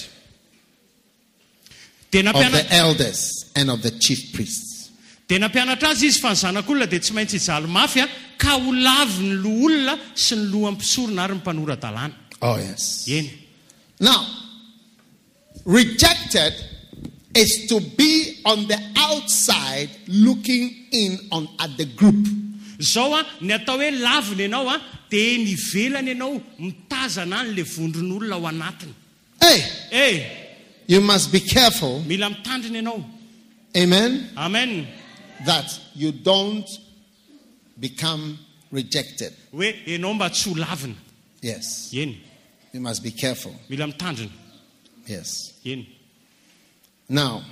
Dia of the elders and of the chief priests. nampianatra azy izy fa ny zanak'olona dia tsy maintsy hijaly mafy ka ho lavy ny loha olona sy ny lohan'ny mpisorona ary ny mpanora-dalàna. Oh, yes. Eny. Now, rejected is to be on the outside looking in on at the group. Zao ny atao hoe lavina ianao dia ny velany ianao mitazana ny le vondron'olona ao anatiny. Hey, you must be careful, Mila mitandrina ianao. amen, Amen. that you don't become rejected. Hoe ianao mba tsy ho lavina. Yes, Eny. you must be careful. Mila mitandrina. Yes. Eny. Now,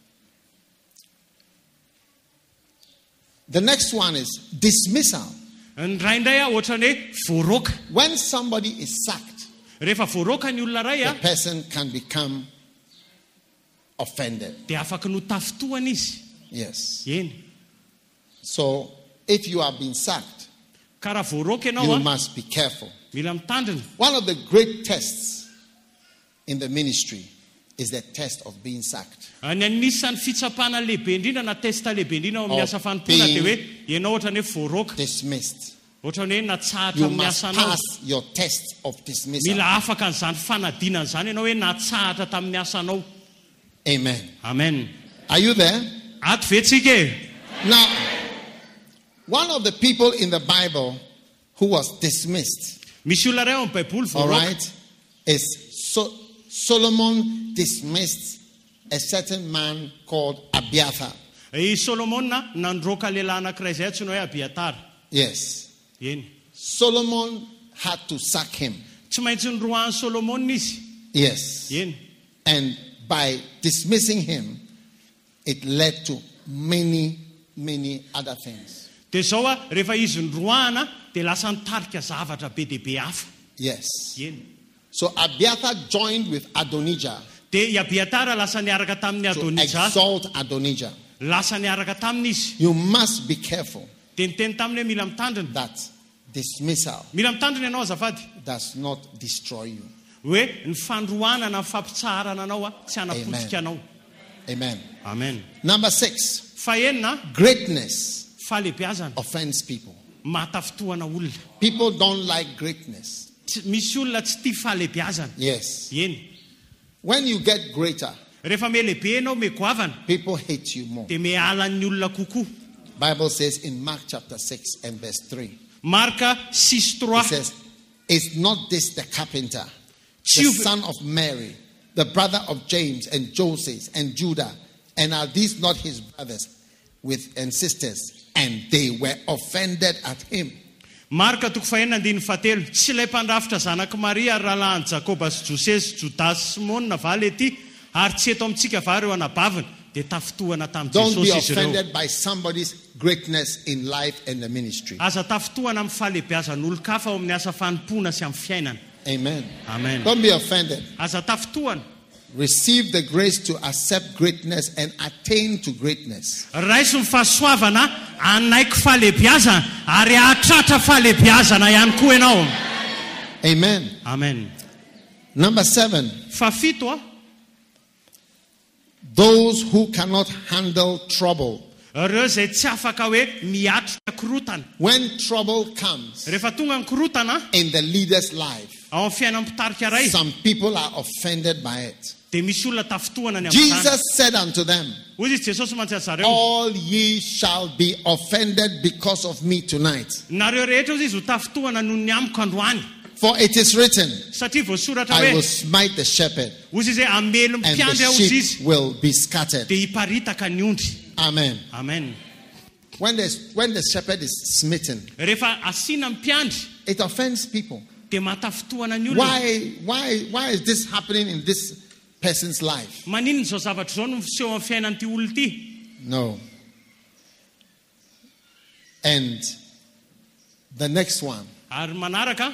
the next one is dismissal. Ny ray indray ohatran'ny hoe voaroka. When somebody is sacked, Rehefa voaroka ny olona ray the person can become offended. dia afaka no tafitohana izy. Yes. Eny. So, if you have been sacked, Ka raha voaroka you ianao must be careful. mila mitandrina. One of the great tests in the ministry is the test of being sacked. Any anisan'ny fitsapana lehibe indrindra na testa lehibe indrindra ao amin'ny Of asa fanompoana being dia hoe ianao ohatran'ny hoe voaroka. Dismissed. Ohatran'ny hoe natsahatra You amin'ny must asanao. pass your test of dismissal. Mila afaka n'izany fanadinana izany ianao hoe natsahatra tamin'ny asanao. Amen. Amen. Are you there? Ato ve tsika e? Now, one of the people in the Bible who was dismissed, Misy olona ray ao amin'ny Baiboly all voaroka. right, is Solomon dismissed a certain man called Abiathar. I Solomona nandroka lehilahy anankiray izay antsoina hoe Abiatara. Yes. Eny. Solomon had to sack him. Tsy maintsy noroahany Solomona izy. Yes. Eny. And by dismissing him, it led to many, many other things. Dia zao rehefa izy noroahana dia lasa nitarika zavatra be dia be hafa. Yes. Eny. So Abiathar joined with Adonijah Dia i Abiatara lasa niaraka tamin'ny to Adonijah. exalt Adonijah. Lasa niaraka taminy izy. You must be careful Dia niteny taminy hoe mila mitandrina. that dismissal Mila mitandrina ianao azafady. does not destroy you. Hoe ny fandroanana ny fampitsarana anao tsy hanapotika anao. Amen. Amen. Number 6, Fahenina, greatness fahalehibiazana. offends people. Matafitohana olona. People don't like greatness. Misy olona tsy tia fahalehibiazana. Yes. Eny. When you get greater, Rehefa melehibe ianao megoavana people hate you more. dia mehalan'ny olona kokoa. Bible says in Mark chapter 6 and verse 3, Marka it 6:3. says, is not this the carpenter, the Tjuv- son of Mary, the brother of James and Joseph and Judah, and are these not his brothers and sisters? And they were offended at him. Marka 6:4. Tsy ilay mpandrafitra zanaky Maria ary rahalahin'i Jakoba sy Jose sy Judas sy Simona va le ty ary tsy eto amintsika va reo anabavina dia tafitohana tamin'i Don't be Jesosy izy ireo. offended by somebody's greatness in life and the ministry. Aza tafitohana amin'ny fahalehibiazan'olo-kafa ao amin'ny asa fanompoana sy amin'ny fiainana. Amen. Amen. Don't be offended. Aza tafitohana. Receive the grace to accept greatness and attain to greatness. Raiso ny fahasoavana anaiky fahalehibiazana ary ahatratra fahalehibiazana ihany koa ianao. Amen. Amen. Number 7, Fafito those who cannot handle trouble. ireo izay tsy afaka hoe miatrika korotana. When trouble comes Rehefa tonga ny korotana in the leader's life, ao amin'ny fiainam-pitarika ray some people are offended by it. dia misy olona tafitohana ny Jesus amin'izany. said unto them, Hoy izy Jesosy mantsy azy zareo. all ye shall be offended because of me tonight. Nareo rehetra hozy izy ho tafitohana noho ny amiko androany. For it is written, Satria voasoratra I will hoe smite the shepherd hozy izy hoe amely and the mpiandry ao izy sheep izy will be scattered. dia hiparitaka ny ondry. Amen. Amen. When the shepherd is smitten, Rehefa asiana mpiandry it offends people. dia matafitohana ny olona. Why is this happening in this person's life? Maninona izao zavatra izao no fiseho amin'ny fiainan'ity olona ity? No. And the next one, Ary manaraka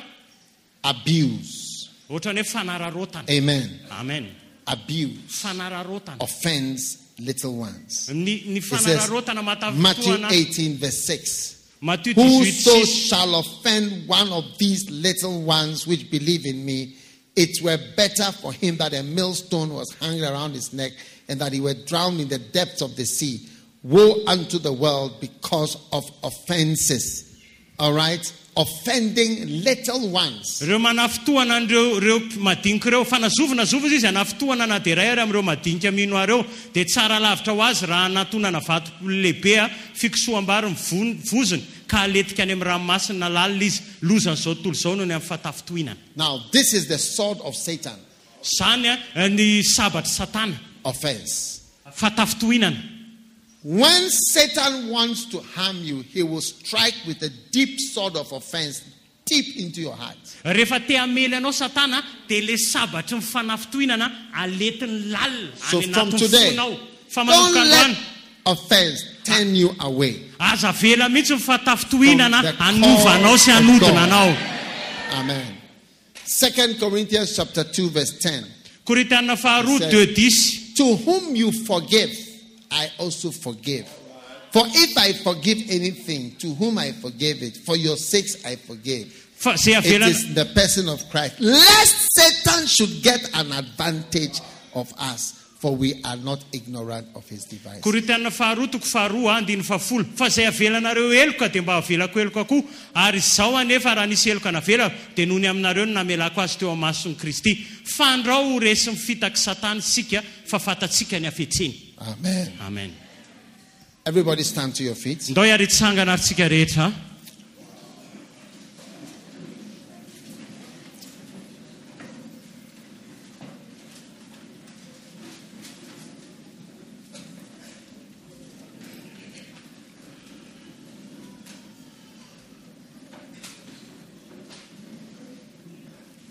abuse. ohatran'ny hoe fanararotana. Amen. Amen. Abuse Fanararotana. offends little ones. Ny says, fanararotana Matthew matafitohana. 18 verse 6. Matthieu Whoso 18:6. shall offend one of these little ones which believe in me, it were better for him that a millstone was hung around his neck and that he were drowned in the depths of the sea. Woe unto the world because of offenses. All right? Offending little ones. Reo manafitohana reo madinika reo fanazovana izy anafitohana na dia ray ary amin'ireo madinika mino reo dia tsara lavitra ho azy raha anatonana vato lehibe fikisoam-bary vozony ka aletika any amin'ny ranomasina lalina izy lozany izao tontolo izao noho ny amin'ny fatafitohinana. Now, this is the sword of Satan. Zany ny sabatry satana. Offense. Fatafitohinana. When Satan wants to harm you, he will strike with a deep sword of offense deep into your heart. Rehefa te hamely anao satana dia le sabatry ny fanafitohinana aletiny lalina So any from anatin'ny today, fonao. Fa don't manomboka let androany. offense turn you away. Aza vela mihitsy ny fatafitohinana From the hanovanao sy call of hanodina God. anao. Amen. 2 Corinthians chapter 2 verse 10. Korintiana faharoa Said- 2:10. To whom you forgive, I also forgive. For if I forgive anything, to whom I forgave it, for your sakes I forgive. Fa zay It avela is the person of Christ. Lest Satan should get an advantage of us, for we are not ignorant of his device. Korintiana faharoa toko faharoa andiny fafolo. Fa zay avelanareo eloka dia mba avelako eloka koa. Ary izao anefa raha nisy eloka navela dia noho ny aminareo no namelako azy teo amin'ny mason'i Kristy. Fandrao ho resy mifitaky satana sika fa fatatsika ny afetseny. Amen. Amen. Everybody stand to your feet. Ndao hiaritsangana ary tsika rehetra.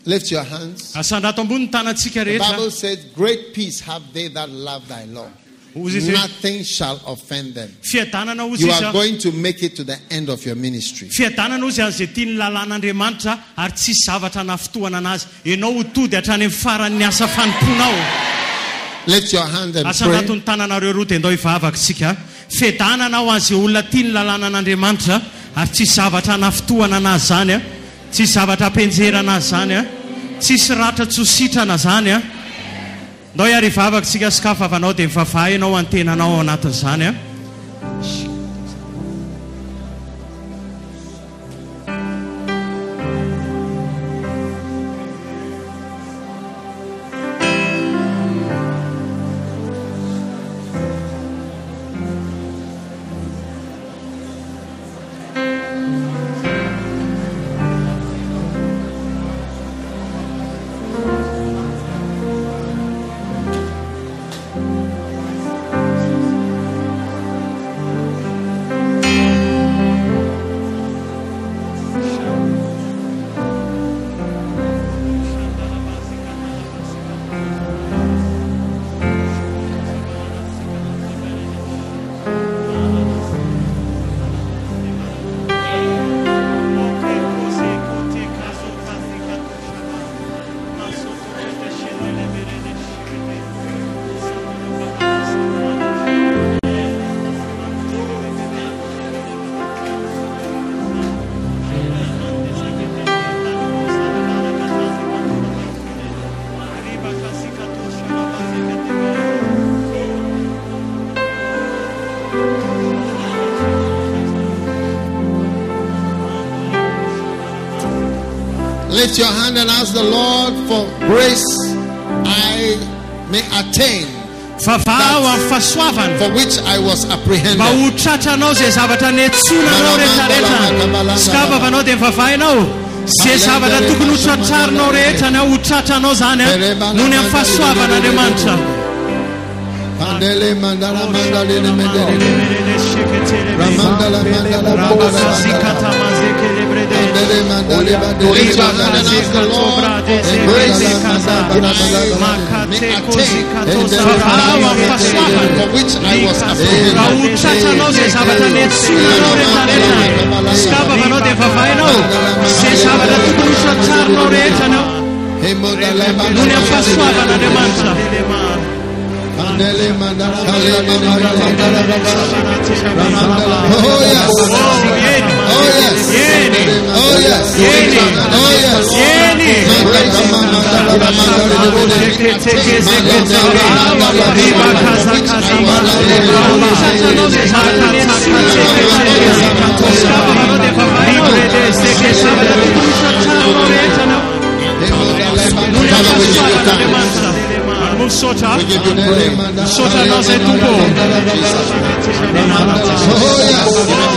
Lift your hands. Asandrato ambony ny tanantsika The rehetra. Bible says, great peace have they that love thy law. Ozy izy hoe, Nothing shall offend them. fiadanana ozy You izy are a. going to make it to the end of your ministry. Fiadanana ozy an'izay tiany lalàn'Andriamanitra ary tsisy zavatra nafotoana anazy. Ianao ho tody hatrany amin'ny faran'ny asa fanomponao. Lift your hand and Asandrato pray. ny tananareo roa dia andao hivavaka isika. Fiadanana ho an'izay olona tiany lalànan'Andriamanitra ary tsisy zavatra nafotoana anazy zany a. Tsisy zavatra ampenjerana azy zany a. Tsisy ratra tsositrana zany a. Ndao hiary hivavaka isika sikafavanao dia mivavaha ianao antenanao ao anatin'izany a. Lift your hand and ask the Lord for grace I may attain, Vavaha ho amin'ny fahasoavana. for which I was Mba apprehended. ho tratranao izay zavatra niantsonanao rehetrarehetra. Sikafavanao dia mivavahinao. Izay zavatra tokony ho tratrarinao rehetra ny ho tratranao zany a. Noho ny amin'ny fahasoavan'Andriamanitra. Pandele mandala mandale le medele. Ramandala mandala Pandele mandale mandale. Lift your hand and ask the Lord for grace I may attain Vavaha ho amin'ny fahasoavana. for which I was Mba apprehended. ho tratranao izay zavatra niantsonanao rehetrarehetra. Sikafavanao dia mivavahinao. Izay zavatra tokony ho tratrarinao rehetra ny noho ny amin'ny fahasoavan'Andriamanitra. Pandele mandala Oh yes. Oh, yeni. Oh yes. Yeni. Oh yes. Yeni. Oh yes. Yeni. Sota, sota nós é tu bom. Oh yes.